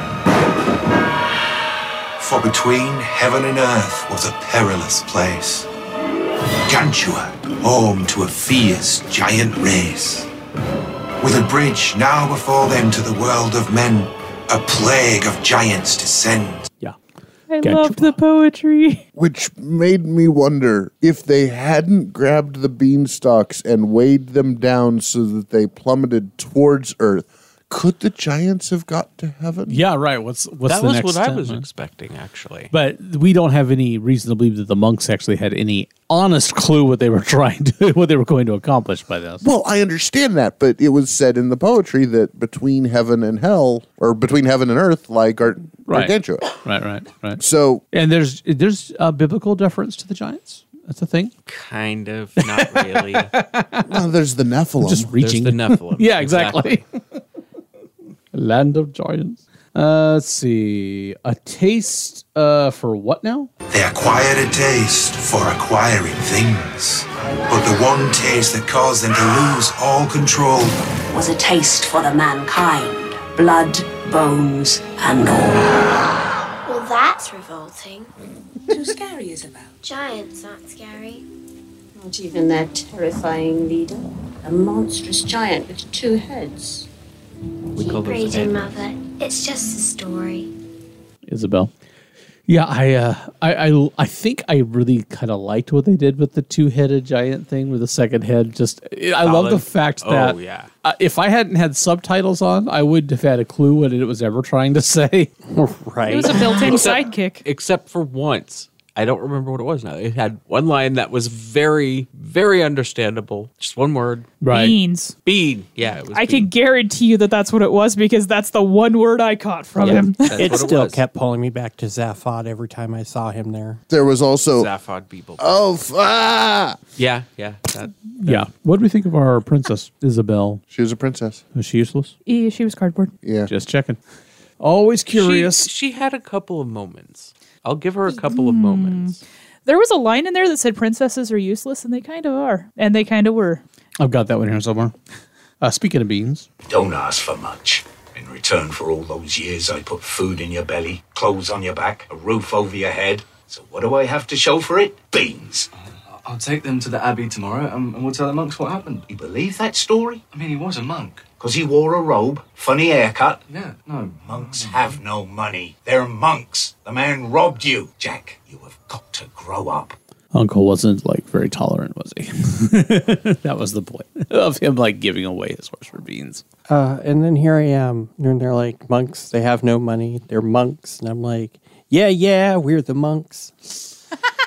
For between heaven and earth was a perilous place. Gantua, home to a fierce giant race. With a bridge now before them to the world of men, a plague of giants descend. Yeah. I Gotcha. love the poetry. Which made me wonder if they hadn't grabbed the beanstalks and weighed them down so that they plummeted towards Earth, could the giants have got to heaven? Yeah, right. What's That the was next what I step, was man? expecting, actually. But we don't have any reason to believe that the monks actually had any honest clue what they were what they were going to accomplish by this. Well, I understand that, but it was said in the poetry that between heaven and hell, or between heaven and earth, lie Gargantua. Right. So, And there's a biblical deference to the giants. That's a thing. Kind of, not really. there's the Nephilim. Just reaching. There's the Nephilim. Yeah, exactly. Land of giants. Let's see. A taste for what now? They acquired a taste for acquiring things. But the one taste that caused them to lose all control was a taste for the mankind. Blood, bones, and all. Well, that's revolting. Too scary, Isabel. Giants aren't scary. Not even their terrifying leader. A monstrous giant with 2 heads. We call Keep those reading, Ed. Mother. It's just a story. Isabel. Yeah, I think I really kind of liked what they did with the 2-headed giant thing with the second head. I love the fact that yeah. if I hadn't had subtitles on, I wouldn't have had a clue what it was ever trying to say. Right. It was a built-in sidekick. Except for once. I don't remember what it was now. It had one line that was very, very understandable. Just one word. Right. Beans. Bean. Yeah, it was I bean. can guarantee you that that's what it was because that's the one word I caught from him. That's It what still was. kept pulling me back to Zaphod every time I saw him there. there was also, Zaphod Beeble. Yeah. That, Yeah. What do we think of our princess, Isabel? she was a princess. Was she useless? She was cardboard. Yeah. Just checking. Always curious. She had a couple of moments. I'll give her a couple of moments. There was a line in there that said princesses are useless, and they kind of are. And they kind of were. I've got that one here somewhere. Speaking of beans, Don't ask for much. In return for all those years, I put food in your belly, clothes on your back, a roof over your head. So what do I have to show for it? Beans. I'll take them to the Abbey tomorrow and we'll tell the monks what happened. You believe that story? I mean, he was a monk. Because he wore a robe, funny haircut. Yeah, no. Monks have no money. They're monks. The man robbed you. Jack, you have got to grow up. Uncle wasn't very tolerant, was he? That was the point of him giving away his horse for beans. And then here I am, and they're like, monks, they have no money. They're monks. And I'm like, yeah, we're the monks.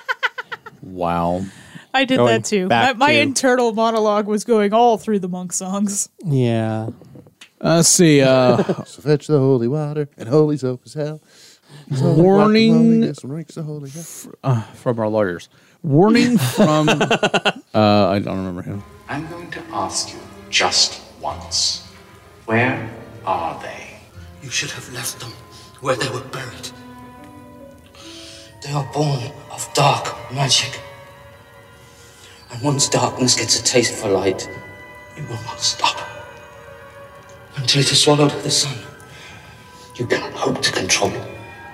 Wow. I did Going that too. back My to- internal monologue was going all through the monk songs. Yeah. Let's see. So fetch the holy water, and holy soap as hell. So Warning guacamole, reeks the holy hell. from our lawyers. Warning from... I don't remember him. I'm going to ask you just once. Where are they? You should have left them where they were buried. They are born of dark magic. And once darkness gets a taste for light, it will not stop. until it has swallowed the sun. You cannot hope to control it.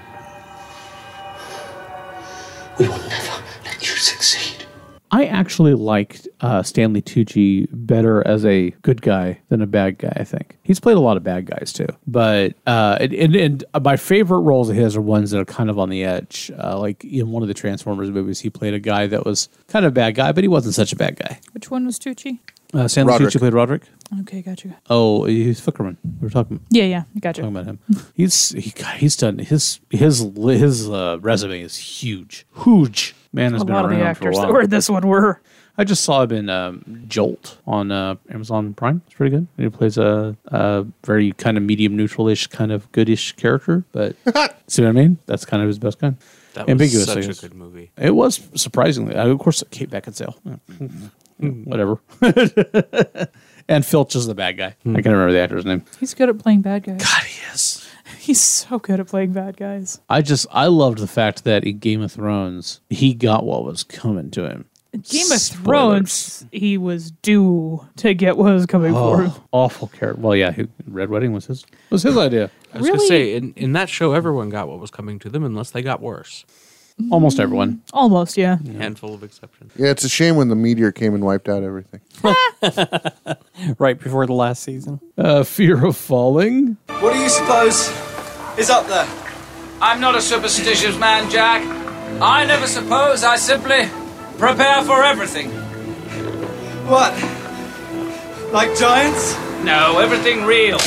We will never let you succeed. I actually liked Stanley Tucci better as a good guy than a bad guy, I think. He's played a lot of bad guys, too. But and my favorite roles of his are ones that are kind of on the edge. Like in one of the Transformers movies, he played a guy that was kind of a bad guy, but he wasn't such a bad guy. Which one was Tucci? Stanley Roderick. Tucci played Roderick. Okay, gotcha. Oh, he's Fickerman. We were talking Yeah, gotcha. about him. He's done his resume is huge. Man has A been lot of the around for a actors that while. were in this one were. I just saw him in Jolt on Amazon Prime. It's pretty good. And he plays a very kind of medium neutral-ish, kind of goodish character. But see what I mean? That's kind of his best kind. That was Ambiguous, I such a guess. good movie. It was surprisingly. Of course, Kate Beckinsale. Whatever. And Filch is the bad guy. I can't remember the actor's name. He's good at playing bad guys. God, he is. He's so good at playing bad guys. I loved the fact that in Game of Thrones, he got what was coming to him. In Game of Thrones, he was due to get what was coming for him. Awful character. Well, yeah, Red Wedding was his idea. I was going to say, in that show, everyone got what was coming to them unless they got worse. Almost everyone. Almost, yeah. Handful of exceptions. Yeah, it's a shame when the meteor came and wiped out everything. Right before the last season. Fear of falling. What do you suppose is up there? I'm not a superstitious man, Jack. I never suppose. I simply prepare for everything. What? Like giants? No, everything real.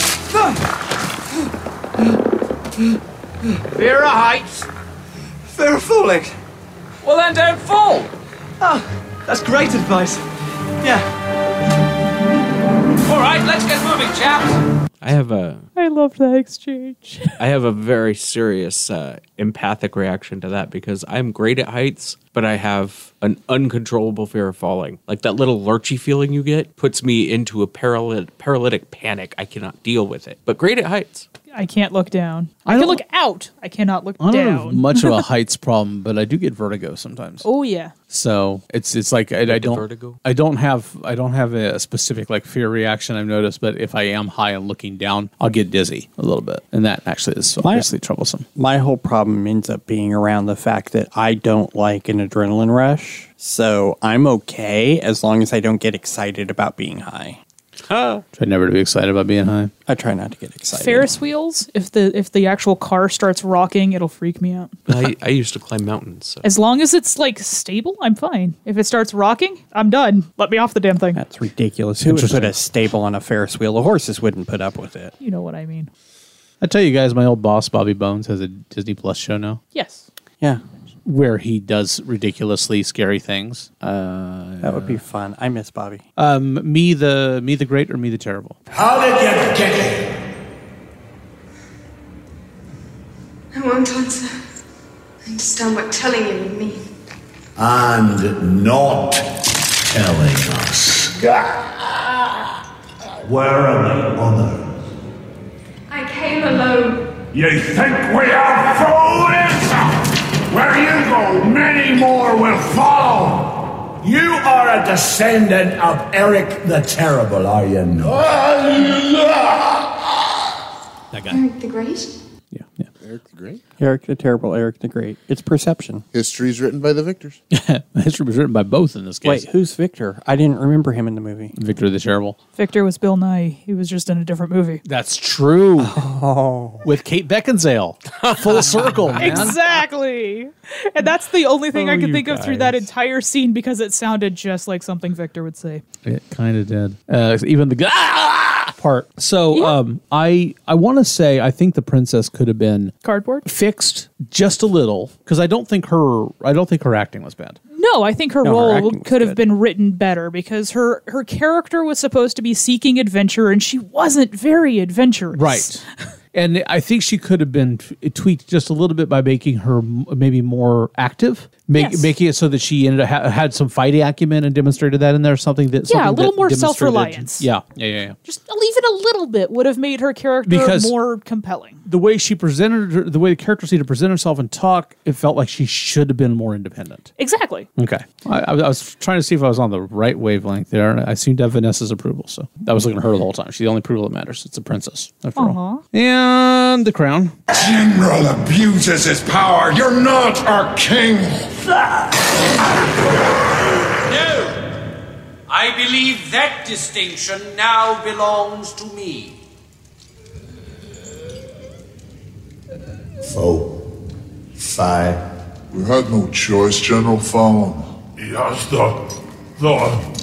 Fear of heights. Fear of falling. Well, then don't fall. Oh, that's great advice. Yeah. All right, let's get moving, chaps. I love that exchange. I have a very serious empathic reaction to that because I'm great at heights, but I have an uncontrollable fear of falling. Like that little lurchy feeling you get puts me into a paralytic panic. I cannot deal with it. But great at heights. I can't look down. I can look out. I cannot look I don't down. have much of a heights problem, but I do get vertigo sometimes. Oh yeah. So it's like I don't vertigo? I don't have a specific like fear reaction I've noticed, but if I am high and looking down, I'll get dizzy a little bit, and that actually is obviously troublesome. My whole problem ends up being around the fact that I don't like an adrenaline rush, so I'm okay as long as I don't get excited about being high. Try never to be excited about being high. I try not to get excited. Ferris wheels. If the actual car starts rocking, it'll freak me out. I used to climb mountains. So. As long as it's like stable, I'm fine. If it starts rocking, I'm done. Let me off the damn thing. That's ridiculous. Who would put a stable on a Ferris wheel? The horses wouldn't put up with it. You know what I mean. I tell you guys, my old boss Bobby Bones has a Disney Plus show now. Yes. Yeah. Where he does ridiculously scary things. That would be fun. I miss Bobby. Me the Great or Me the Terrible? How did you get here? I won't answer. I understand what telling you would mean. And not telling us. Where are the others? I came alone. You think we are fools? Where you go, many more will follow. You are a descendant of Eric the Terrible, are you not? That guy. Eric the Great? Yeah. Eric the Great? Eric the Terrible, Eric the Great. It's perception. History's written by the victors. History was written by both in this case. Wait, who's Victor? I didn't remember him in the movie. Victor the Terrible. Victor was Bill Nye. He was just in a different movie. That's true. Oh. With Kate Beckinsale. Full circle, man. Exactly. And that's the only thing I could you think of through that guys. entire scene because it sounded just like something Victor would say. It kind of did. Even the part. So I want to say I think the princess could have been Cardboard? fixed just a little because I don't think her acting was bad. No, I think her No, her role acting was could have good. been written better because her character was supposed to be seeking adventure and she wasn't very adventurous. Right. And I think she could have been tweaked just a little bit by making her maybe more active, Yes. making it so that she ended up had some fighting acumen and demonstrated that in there. Something Yeah, a something little that more demonstrated- self-reliance. Yeah. Just even a little bit would have made her character Because- more compelling. the way she presented her, the way the character seemed to present herself and talk, it felt like she should have been more independent. Exactly. Okay. I was trying to see if I was on the right wavelength there, and I seemed to have Vanessa's approval, so I was looking at her the whole time. She's the only approval that matters. It's a princess, after all. And the crown. General abuses his power. You're not our king. No! I believe that distinction now belongs to me. 4, 5. We had no choice, General. Follow him. Yes, the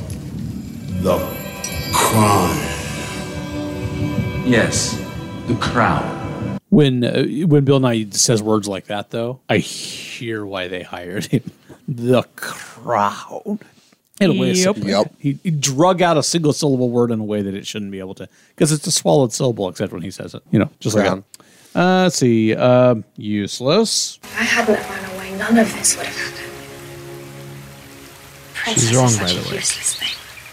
crown. Yes, the crown. When Bill Nye says words like that, though, I hear why they hired him. The crown. In a way, he drug out a single syllable word in a way that it shouldn't be able to, because it's a swallowed syllable, except when he says it. You know, just like that. Let's see. Useless. If I hadn't run away, none of this would have happened. Princess She's wrong, is by such the a way. useless thing.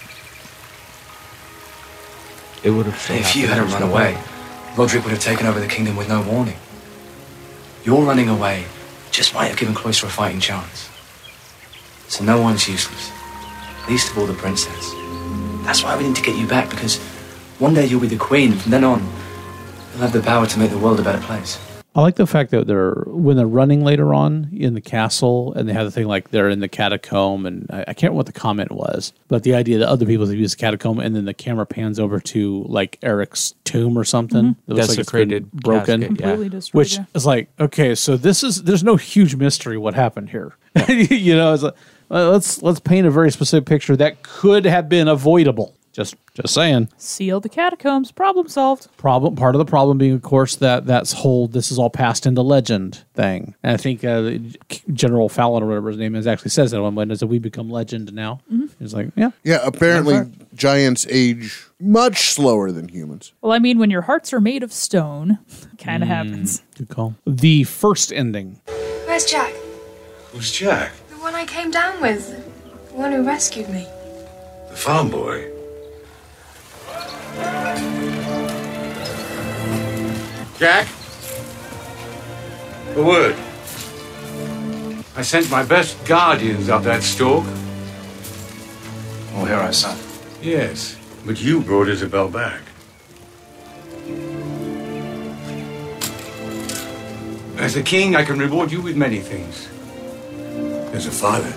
It would have still If you happened. hadn't run away, Roderick would have taken over the kingdom with no warning. Your running away just might have given Cloister a fighting chance. So no one's useless. Least of all the princess. That's why we need to get you back, because one day you'll be the queen, and from then on, you'll have the power to make the world a better place. I like the fact that when they're running later on in the castle, and they have the thing like they're in the catacomb, and I can't remember what the comment was, but the idea that other people have used the catacomb, and then the camera pans over to like Eric's tomb or something. It looks like it's been Desecrated broken, casket, yeah. Completely destroyed, which is like, okay, so there's no huge mystery what happened here. You know, it's like, well, let's paint a very specific picture that could have been avoidable. Just saying. Seal the catacombs. Problem solved. Part of the problem being, of course, that's whole this is all passed into legend thing. And I think General Fallon or whatever his name is actually says that one when we become legend now. It's like, yeah. Yeah, apparently giants age much slower than humans. Well, I mean, when your hearts are made of stone, kind of happens. Good call. The first ending. Where's Jack? Who's Jack? The one I came down with. The one who rescued me. The farm boy. Jack? A word. I sent my best guardians up that stalk. All heroes, son. Yes, but you brought Isabel back. As a king, I can reward you with many things. As a father,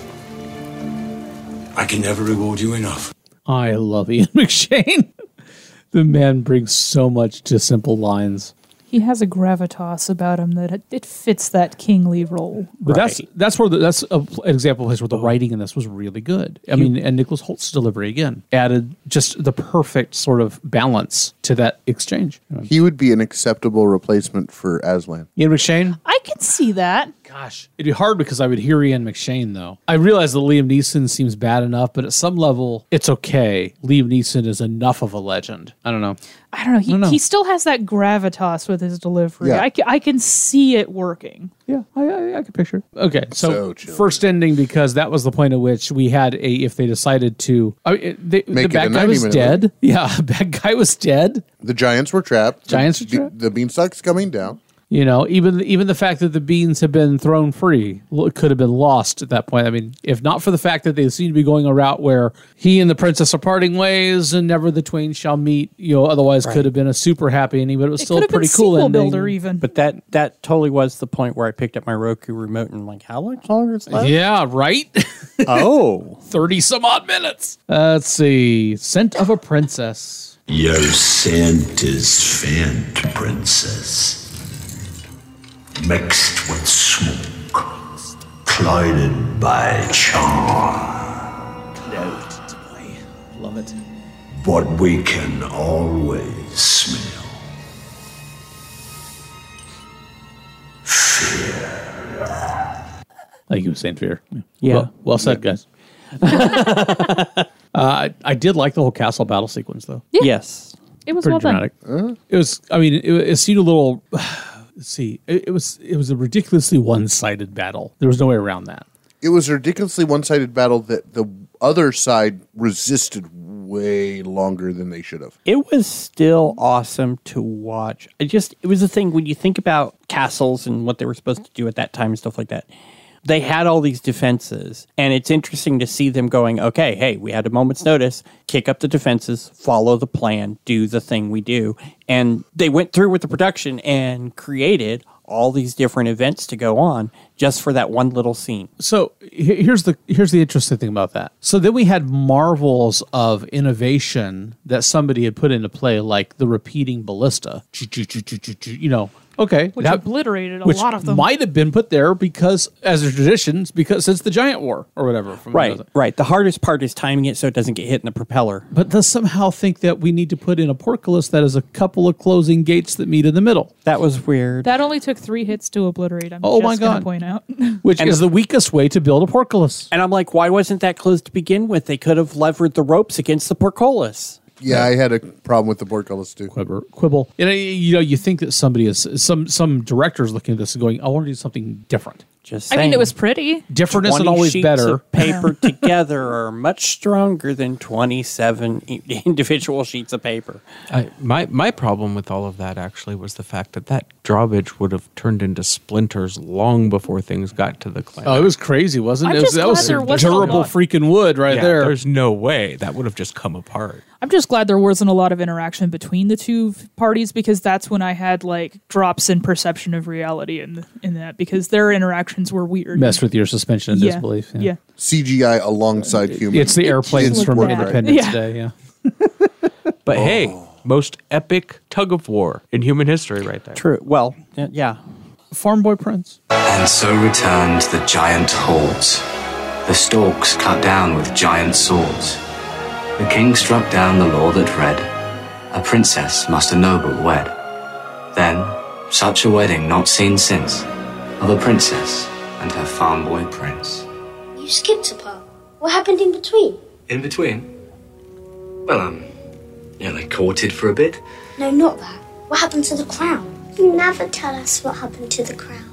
I can never reward you enough. I love Ian McShane. The man brings so much to simple lines. He has a gravitas about him that it fits that kingly role. But that's where that's an example of a place where the writing in this was really good. I mean, and Nicholas Holt's delivery again added just the perfect sort of balance to that exchange. He would be an acceptable replacement for Aslan. Ian McShane? I can see that. Gosh, it'd be hard because I would hear Ian McShane though. I realize that Liam Neeson seems bad enough, but at some level, it's okay. Liam Neeson is enough of a legend. I don't know. He still has that gravitas with his delivery. Yeah. I can see it working. Yeah, I can picture it. Okay, so first ending, because that was the point at which we had if they decided to... the bad guy was dead. movie. Yeah, bad guy was dead. The giants were trapped. Giants were trapped. The beanstalk's coming down. You know, even the fact that the beans have been thrown free could have been lost at that point. I mean, if not for the fact that they seem to be going a route where he and the princess are parting ways and never the twain shall meet, you know, otherwise could have been a super happy ending, but it was still a pretty cool ending. Builder even. But that totally was the point where I picked up my Roku remote and like, how much longer is left? Yeah, right? Oh. 30 some odd minutes. Let's see. Scent of a Princess. Your scent is faint, princess. Mixed with smoke, clouded by charm. Love it. But we can always smell fear. Like you were saying, fear. Yeah. Well said, guys. I did like the whole castle battle sequence, though. Yeah. Yes. It was Pretty well done. dramatic. It was. I mean, it seemed a little. Let's see. It was a ridiculously one-sided battle. There was no way around that. It was a ridiculously one-sided battle that the other side resisted way longer than they should have. It was still awesome to watch. It was a thing when you think about castles and what they were supposed to do at that time and stuff like that. They had all these defenses, and it's interesting to see them going, okay, hey, we had a moment's notice, kick up the defenses, follow the plan, do the thing we do. And they went through with the production and created all these different events to go on just for that one little scene. So here's the interesting thing about that. So then we had marvels of innovation that somebody had put into play, like the repeating ballista. Okay, Which obliterated a lot of them. Might have been put there because, as a tradition, because it's the Giant War or whatever. Right. The hardest part is timing it so it doesn't get hit in the propeller. But does somehow think that we need to put in a portcullis that has a couple of closing gates that meet in the middle. That was weird. That only took 3 hits to obliterate. I'm Oh my just going God. to point out. Which is the weakest way to build a portcullis. And I'm like, why wasn't that closed to begin with? They could have levered the ropes against the portcullis. Yeah, I had a problem with the portcullis too. Quibble. You think that somebody is some directors looking at this and going, I want to do something different. Just I mean, it was pretty. Different isn't 20 always sheets better. of paper together are much stronger than 27 individual sheets of paper. My problem with all of that actually was the fact that drawbridge would have turned into splinters long before things got to the climax. Oh, it was crazy, wasn't it? I'm just That was glad there some wasn't a durable lot. freaking wood right there. There's no way that would have just come apart. I'm just glad there wasn't a lot of interaction between the two parties, because that's when I had like drops in perception of reality in that, because their interactions were weird. Messed with your suspension of Yeah. disbelief. Yeah. CGI alongside humans. It's the airplanes from worked Independence Yeah. Day, yeah. But hey, most epic tug of war in human history right there. True. Well, yeah. Farm Boy Prince. And so returned the giant hordes, the stalks cut down with giant swords. The king struck down the law that read, a princess must a noble wed. Then, such a wedding not seen since, of a princess and her farm boy prince. You skipped a part. What happened in between? In between? Well, they courted for a bit. No, not that. What happened to the crown? You never tell us what happened to the crown.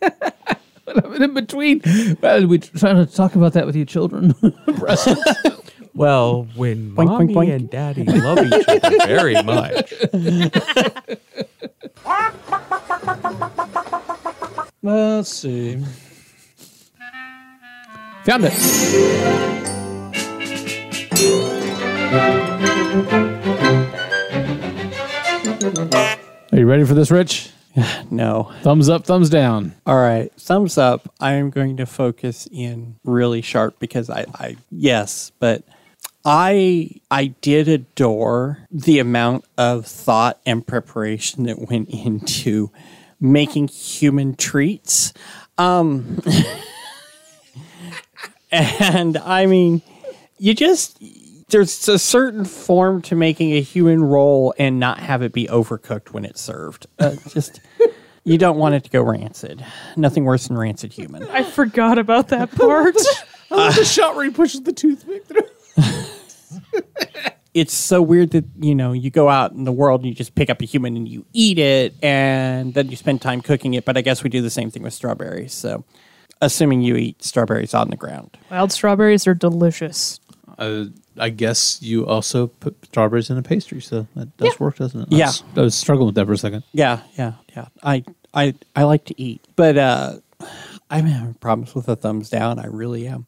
In between. Well, we're trying to talk about that with your children. Well, when Boink, mommy boink, boink. and daddy love each other very much. Let's see. Found it. Are you ready for this, Rich? No. Thumbs up, thumbs down. All right. Thumbs up. I am going to focus in really sharp because I did adore the amount of thought and preparation that went into making human treats. And I mean, there's a certain form to making a human roll and not have it be overcooked when it's served. You don't want it to go rancid. Nothing worse than rancid human. I forgot about that part. I love the shot where he pushes the toothpick through. It's so weird that, you go out in the world and you just pick up a human and you eat it and then you spend time cooking it. But I guess we do the same thing with strawberries. So assuming you eat strawberries on the ground. Wild strawberries are delicious. I guess you also put strawberries in a pastry, so that does work, doesn't it? Yeah. I was struggling with that for a second. Yeah. I like to eat, but I'm having problems with a thumbs down. I really am.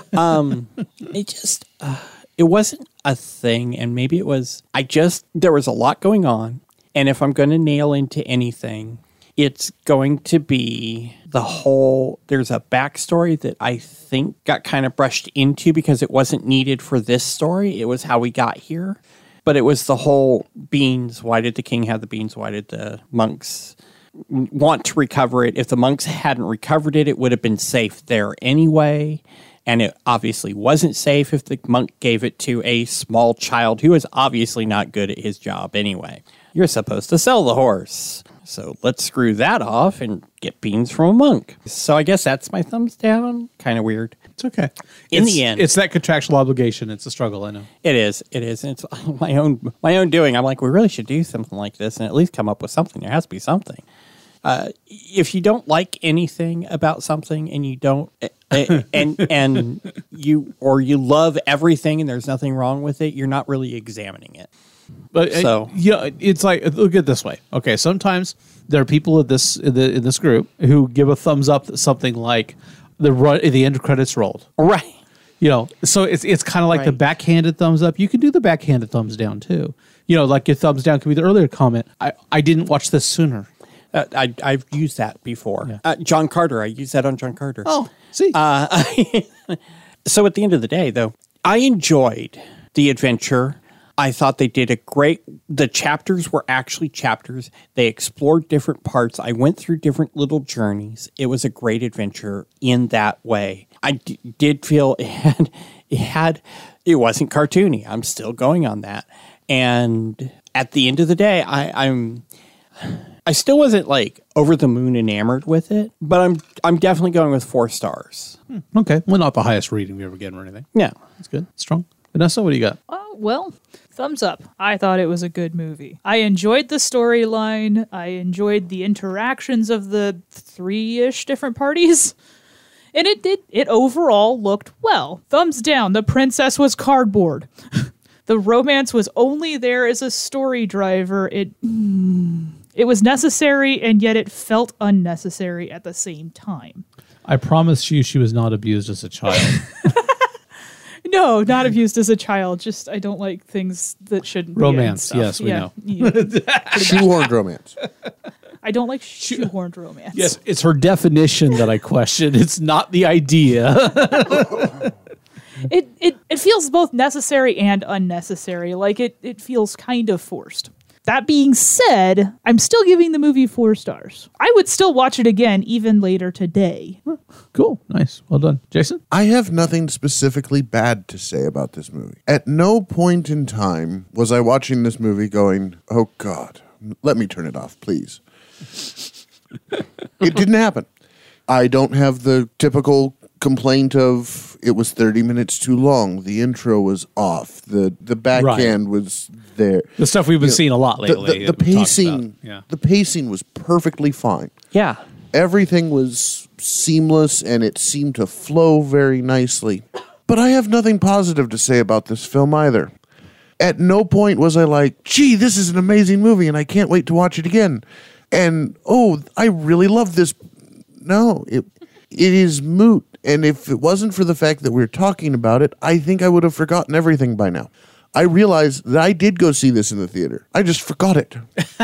It wasn't a thing, and maybe it was. There was a lot going on, and if I'm going to nail into anything, it's going to be there's a backstory that I think got kind of brushed into because it wasn't needed for this story. It was how we got here. But it was the whole beans. Why did the king have the beans? Why did the monks want to recover it? If the monks hadn't recovered it, it would have been safe there anyway. And it obviously wasn't safe if the monk gave it to a small child who is obviously not good at his job anyway. You're supposed to sell the horse. So let's screw that off and get beans from a monk. So I guess that's my thumbs down. Kind of weird. It's okay. In the end. It's that contractual obligation. It's a struggle, I know. It is. And it's my own doing. I'm like, we really should do something like this and at least come up with something. There has to be something. If you don't like anything about something and you don't, and you love everything and there's nothing wrong with it, you're not really examining it. But So- it's like, look at it this way. Okay, sometimes there are people in this group who give a thumbs up that something like the end credits rolled. Right. So it's kind of like the Right. backhanded thumbs up. You can do the backhanded thumbs down too. Like your thumbs down could be the earlier comment. I didn't watch this sooner. I've used that before. John Carter, I used that on John Carter. Oh, see. So at the end of the day, though, I enjoyed the adventure. I thought they did the chapters were actually chapters. They explored different parts. I went through different little journeys. It was a great adventure in that way. I did feel it wasn't cartoony. I'm still going on that. And at the end of the day, I still wasn't like over the moon enamored with it, but I'm definitely going with 4 stars. Okay. Well, not the highest rating we ever get or anything. Yeah. That's good. Strong. Vanessa, what do you got? Well, thumbs up. I thought it was a good movie. I enjoyed the storyline. I enjoyed the interactions of the 3-ish different parties. And it overall looked well. Thumbs down. The princess was cardboard. The romance was only there as a story driver. It was necessary, and yet it felt unnecessary at the same time. I promise you she was not abused as a child. No, not abused as a child. Just I don't like things that shouldn't Romance, be. yes, we know. Shoehorned romance. I don't like shoehorned romance. Yes, it's her definition that I question. It's not the idea. It feels both necessary and unnecessary. Like it feels kind of forced. That being said, I'm still giving the movie 4 stars. I would still watch it again even later today. Cool. Nice. Well done. Jason? I have nothing specifically bad to say about this movie. At no point in time was I watching this movie going, oh God, let me turn it off, please. It didn't happen. I don't have the typical complaint of it was 30 minutes too long. The intro was off. The backhand was there. The stuff we've been seeing a lot lately. The pacing, the pacing was perfectly fine. Yeah. Everything was seamless and it seemed to flow very nicely. But I have nothing positive to say about this film either. At no point was I like, gee, this is an amazing movie and I can't wait to watch it again. And, oh, I really love this. No, it is moot. And if it wasn't for the fact that we're talking about it, I think I would have forgotten everything by now. I realized that I did go see this in the theater. I just forgot it.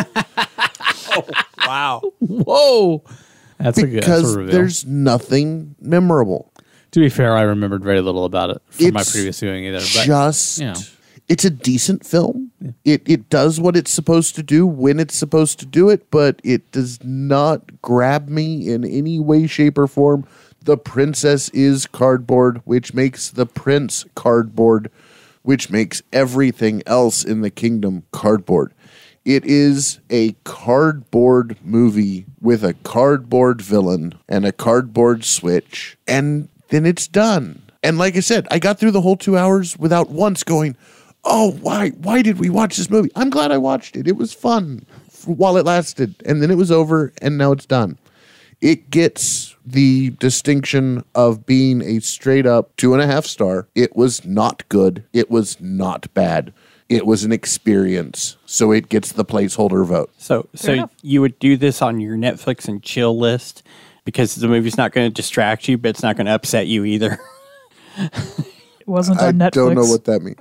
Wow. Whoa. That's because a reveal. There's nothing memorable. To be fair, I remembered very little about it from my previous viewing either. But, It's a decent film. Yeah. It does what it's supposed to do when it's supposed to do it, but it does not grab me in any way, shape, or form. The princess is cardboard, which makes the prince cardboard, which makes everything else in the kingdom cardboard. It is a cardboard movie with a cardboard villain and a cardboard switch, and then it's done. And like I said, I got through the whole 2 hours without once going, oh, why did we watch this movie? I'm glad I watched it. It was fun while it lasted, and then it was over, and now it's done. It gets the distinction of being a straight-up 2.5 star. It was not good. It was not bad. It was an experience, so it gets the placeholder vote. So you would do this on your Netflix and chill list because the movie's not going to distract you, but it's not going to upset you either. It wasn't on Netflix. I don't know what that means.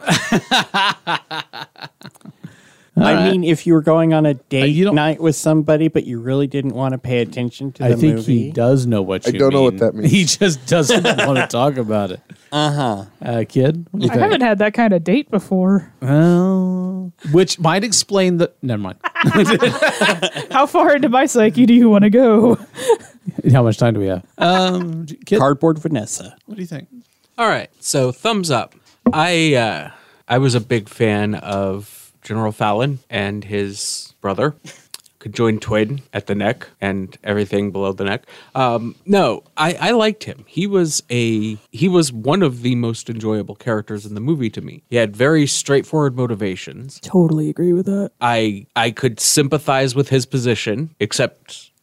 I mean, if you were going on a date night with somebody, but you really didn't want to pay attention to the movie. I think he does know what you mean. I don't know what that means. He just doesn't want to talk about it. Kid? What do you I think? haven't had that kind of date before. Well, which might explain the... Never mind. How far into my psyche do you want to go? How much time do we have? Kid? Cardboard Vanessa. What do you think? All right, so thumbs up. I was a big fan of General Fallon and his brother. Conjoined twin at the neck and everything below the neck. No, I liked him. He was one of the most enjoyable characters in the movie to me. He had very straightforward motivations. Totally agree with that. I could sympathize with his position, except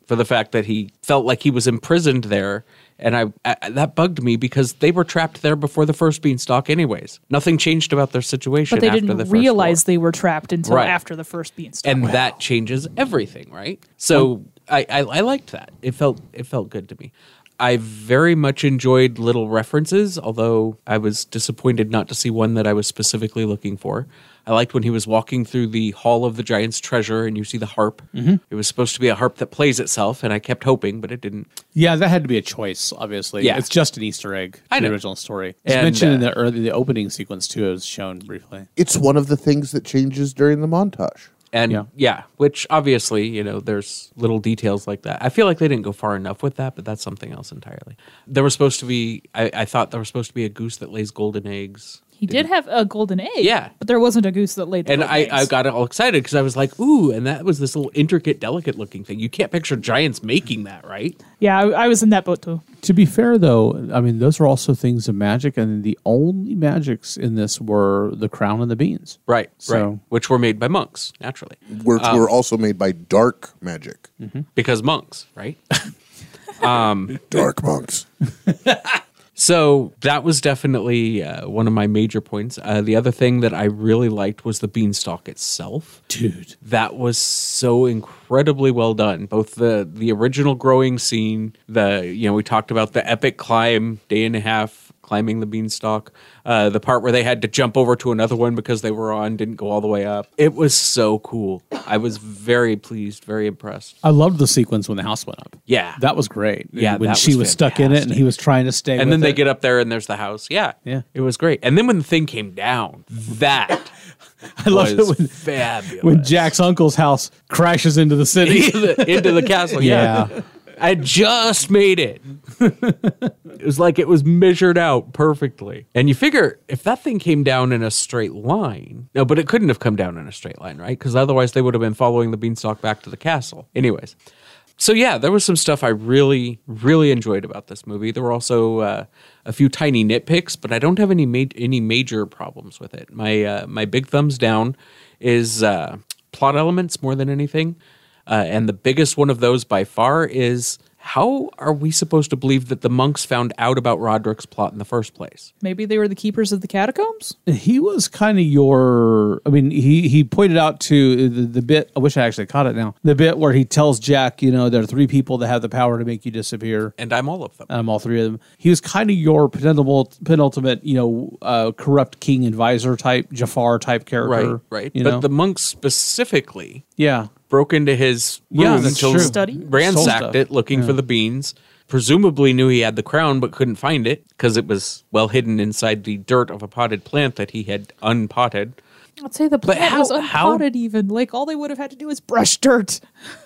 for the fact that he felt like he was imprisoned there. And I that bugged me because they were trapped there before the first beanstalk anyways. Nothing changed about their situation But they after didn't the first realize war. they were trapped until Right. after the first beanstalk. And that changes everything, right? So I liked that. It felt good to me. I very much enjoyed little references, although I was disappointed not to see one that I was specifically looking for. I liked when he was walking through the Hall of the Giant's Treasure and you see the harp. Mhm. It was supposed to be a harp that plays itself, and I kept hoping, but it didn't. Yeah, that had to be a choice, obviously. Yeah. It's just an Easter egg I to the know. original story. It's And, mentioned in the opening sequence, too. It was shown briefly. It's one of the things that changes during the montage. And yeah, which obviously, you know, there's little details like that. I feel like they didn't go far enough with that, but that's something else entirely. There was supposed to be, I thought there was supposed to be a goose that lays golden eggs. He did have a golden egg. Yeah. But there wasn't a goose that laid the And golden eggs. I got all excited because I was like, ooh, and that was this little intricate, delicate looking thing. You can't picture giants making that, right? Yeah, I was in that boat too. To be fair, though, I mean, those are also things of magic, and the only magics in this were the crown and the beans. Right, So- right. Which were made by monks, naturally. Which were also made by dark magic. Because monks, right? Dark monks. So that was definitely one of my major points. The other thing that I really liked was the beanstalk itself. Dude. That was so incredibly well done. Both the original growing scene, we talked about the epic climb, day and a half climbing the beanstalk, the part where they had to jump over to another one because they were didn't go all the way up. It was so cool. I was very pleased, very impressed. I loved the sequence when the house went up. Yeah. That was great. Yeah, when that she was was stuck in it and fantastic. he was trying to stay And with then they it. get up there and there's the house. Yeah. It was great. And then when the thing came down, that I love it was when, fabulous. when Jack's uncle's house crashes into the city. into the castle. Yeah. I just made it. It was like it was measured out perfectly. And you figure if that thing came down in a straight line, no, but it couldn't have come down in a straight line, right? Because otherwise they would have been following the beanstalk back to the castle. Anyways. So yeah, there was some stuff I really, really enjoyed about this movie. There were also a few tiny nitpicks, but I don't have any major problems with it. My big thumbs down is plot elements more than anything. And the biggest one of those by far is, how are we supposed to believe that the monks found out about Roderick's plot in the first place? Maybe they were the keepers of the catacombs? He was kind of he pointed out to the bit, I wish I actually caught it now, the bit where he tells Jack, there are 3 people that have the power to make you disappear. And I'm all of them. I'm all 3 of them. He was kind of your penultimate, corrupt king advisor type, Jafar type character. Right. You But know? the monks specifically broke into his Yeah, room that's until true. Study? ransacked it looking for the beans. Presumably knew he had the crown but couldn't find it because it was well hidden inside the dirt of a potted plant that he had unpotted. I'd say the But plant how- was unpotted even. Like, all they would have had to do is brush dirt.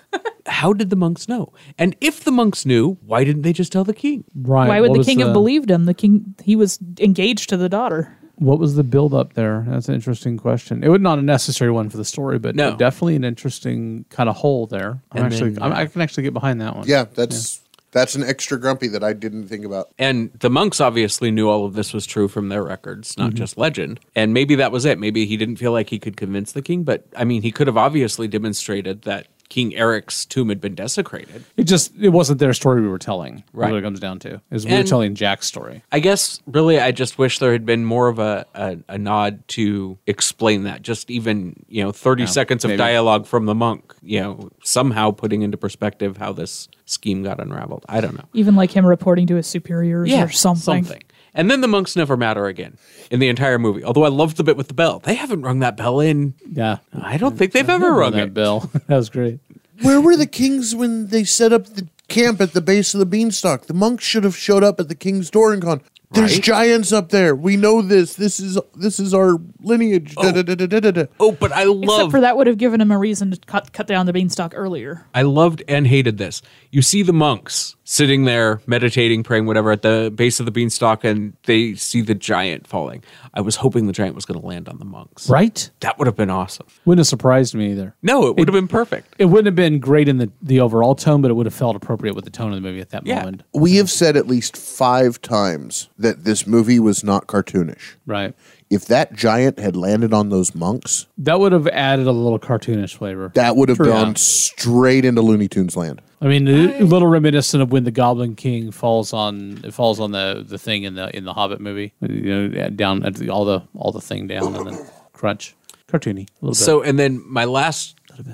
How did the monks know? And if the monks knew, why didn't they just tell the king? Right. Why would What the was king have believed him? The king, he was engaged to the daughter. What was the build up there? That's an interesting question. It was not a necessary one for the story, but No. definitely an interesting kind of hole there. And then, I can actually get behind that one. Yeah, that's an extra grumpy that I didn't think about. And the monks obviously knew all of this was true from their records, not just legend. And maybe that was it. Maybe he didn't feel like he could convince the king, but I mean, he could have obviously demonstrated that King Eric's tomb had been desecrated. It wasn't their story we were telling. Right. What it comes down to is we were And- telling Jack's story. I guess really I just wish there had been more of a nod to explain that. Just even, 30 seconds of maybe. dialogue from the monk, somehow putting into perspective how this scheme got unraveled. I don't know. Even like him reporting to his superiors or something. And then the monks never matter again in the entire movie. Although I loved the bit with the bell. They haven't rung that bell in. Yeah. I don't think they've ever rung that it. bell. That was great. Where were the kings when they set up the camp at the base of the beanstalk? The monks should have showed up at the king's door and gone, "There's Right? giants up there. We know this. This is our lineage." Oh. Oh, but I Except love for that would have given him a reason to cut down the beanstalk earlier. I loved and hated this. You see the monks sitting there meditating, praying, whatever, at the base of the beanstalk, and they see the giant falling. I was hoping the giant was going to land on the monks. Right? That would have been awesome. Wouldn't have surprised me either. No, it would have been perfect. It wouldn't have been great in the overall tone, but it would have felt appropriate with the tone of the movie at that moment. We have said at least 5 times that this movie was not cartoonish. Right. if that giant had landed on those monks, That would have added a little cartoonish flavor. that would have gone straight into Looney Tunes land. I mean, a little reminiscent of when the Goblin King falls on the thing in the Hobbit movie. You know, down at all the thing down and then crunch. Cartoony, a little bit. So, and then my last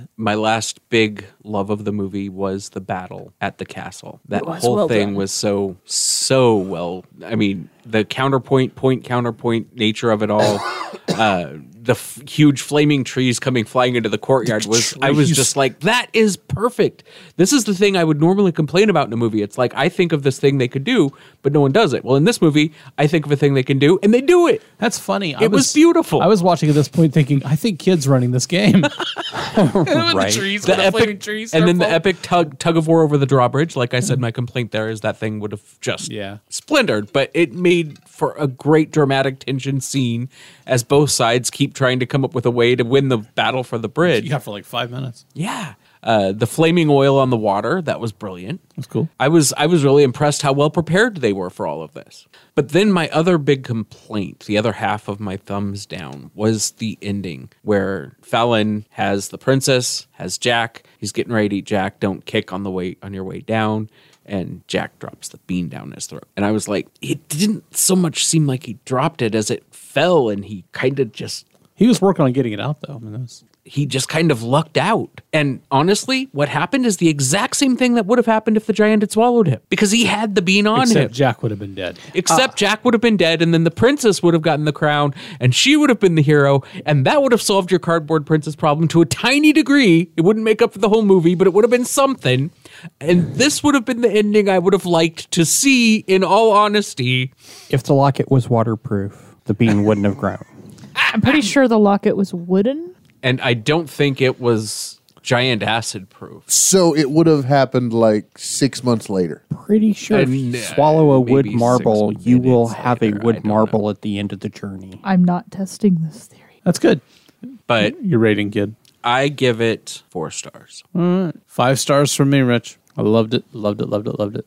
big love of the movie was the battle at the castle. That whole thing was so well. I mean, the counterpoint nature of it all. The huge flaming trees coming flying into the courtyard I was just like, that is perfect. This is the thing I would normally complain about in a movie. It's like, I think of this thing they could do, but no one does it. Well, in this movie, I think of a thing they can do, and they do it. That's funny. It was beautiful. I was watching at this point thinking, I think kids running this game. Right. The flaming trees. And then the epic tug of war over the drawbridge. Like I said, my complaint there is that thing would have just splintered, but it made for a great dramatic tension scene as both sides keep trying to come up with a way to win the battle for the bridge. Yeah, for like 5 minutes. Yeah. The flaming oil on the water, that was brilliant. That's cool. I was really impressed how well prepared they were for all of this. But then my other big complaint, the other half of my thumbs down, was the ending where Fallon has the princess, has Jack. He's getting ready to eat Jack. Don't kick on your way down. And Jack drops the bean down his throat. And I was like, it didn't so much seem like he dropped it as it fell, and he kind of just... He was working on getting it out, though. I mean, he just kind of lucked out. And honestly, what happened is the exact same thing that would have happened if the giant had swallowed him. Because he had the bean on him. Except Jack would have been dead. Jack would have been dead, and then the princess would have gotten the crown, and she would have been the hero, and that would have solved your cardboard princess problem to a tiny degree. It wouldn't make up for the whole movie, but it would have been something. And this would have been the ending I would have liked to see, in all honesty. If the locket was waterproof, the bean wouldn't have grown. I'm pretty sure the locket was wooden. And I don't think it was giant acid proof. So it would have happened like 6 months later. Pretty sure if you swallow a wood marble, you will have a wood marble at the end of the journey. I'm not testing this theory. That's good. But your rating, kid? I give it 4 stars. All right. 5 stars from me, Rich. I loved it. Loved it.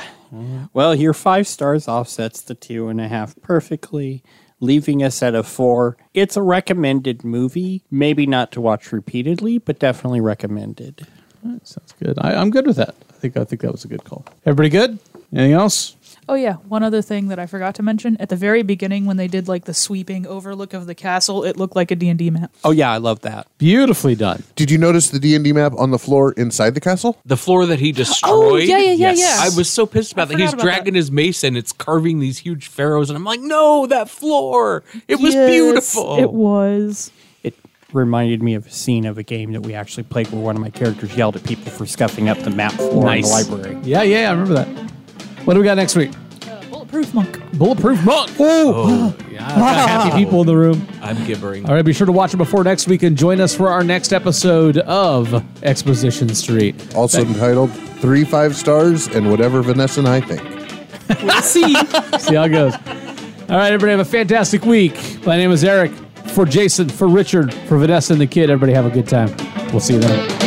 Well, your 5 stars offsets the 2.5 perfectly, leaving us at a 4. It's a recommended movie. Maybe not to watch repeatedly, but definitely recommended. Right, sounds good. I'm good with that. I think that was a good call. Everybody good? Anything else? Oh yeah, one other thing that I forgot to mention. At the very beginning, when they did like the sweeping overlook of the castle, it looked like a D&D map. Oh yeah, I love that. Beautifully done. Did you notice the D&D map on the floor inside the castle? The floor that he destroyed? Oh, yeah. I was so pissed about that. He's dragging his mace and it's carving these huge pharaohs, and I'm like, no, that floor. It was beautiful. It was. It reminded me of a scene of a game that we actually played where one of my characters yelled at people for scuffing up the map floor in the library. Yeah, I remember that. What do we got next week? Bulletproof Monk. Bulletproof Monk. Oh, yeah. Happy people in the room. I'm gibbering. All right, be sure to watch it before next week and join us for our next episode of Exposition Street. Also entitled 3 5 stars and whatever Vanessa and I think. We'll see. See how it goes. All right, everybody have a fantastic week. My name is Eric. For Jason, for Richard, for Vanessa and the kid, everybody have a good time. We'll see you then.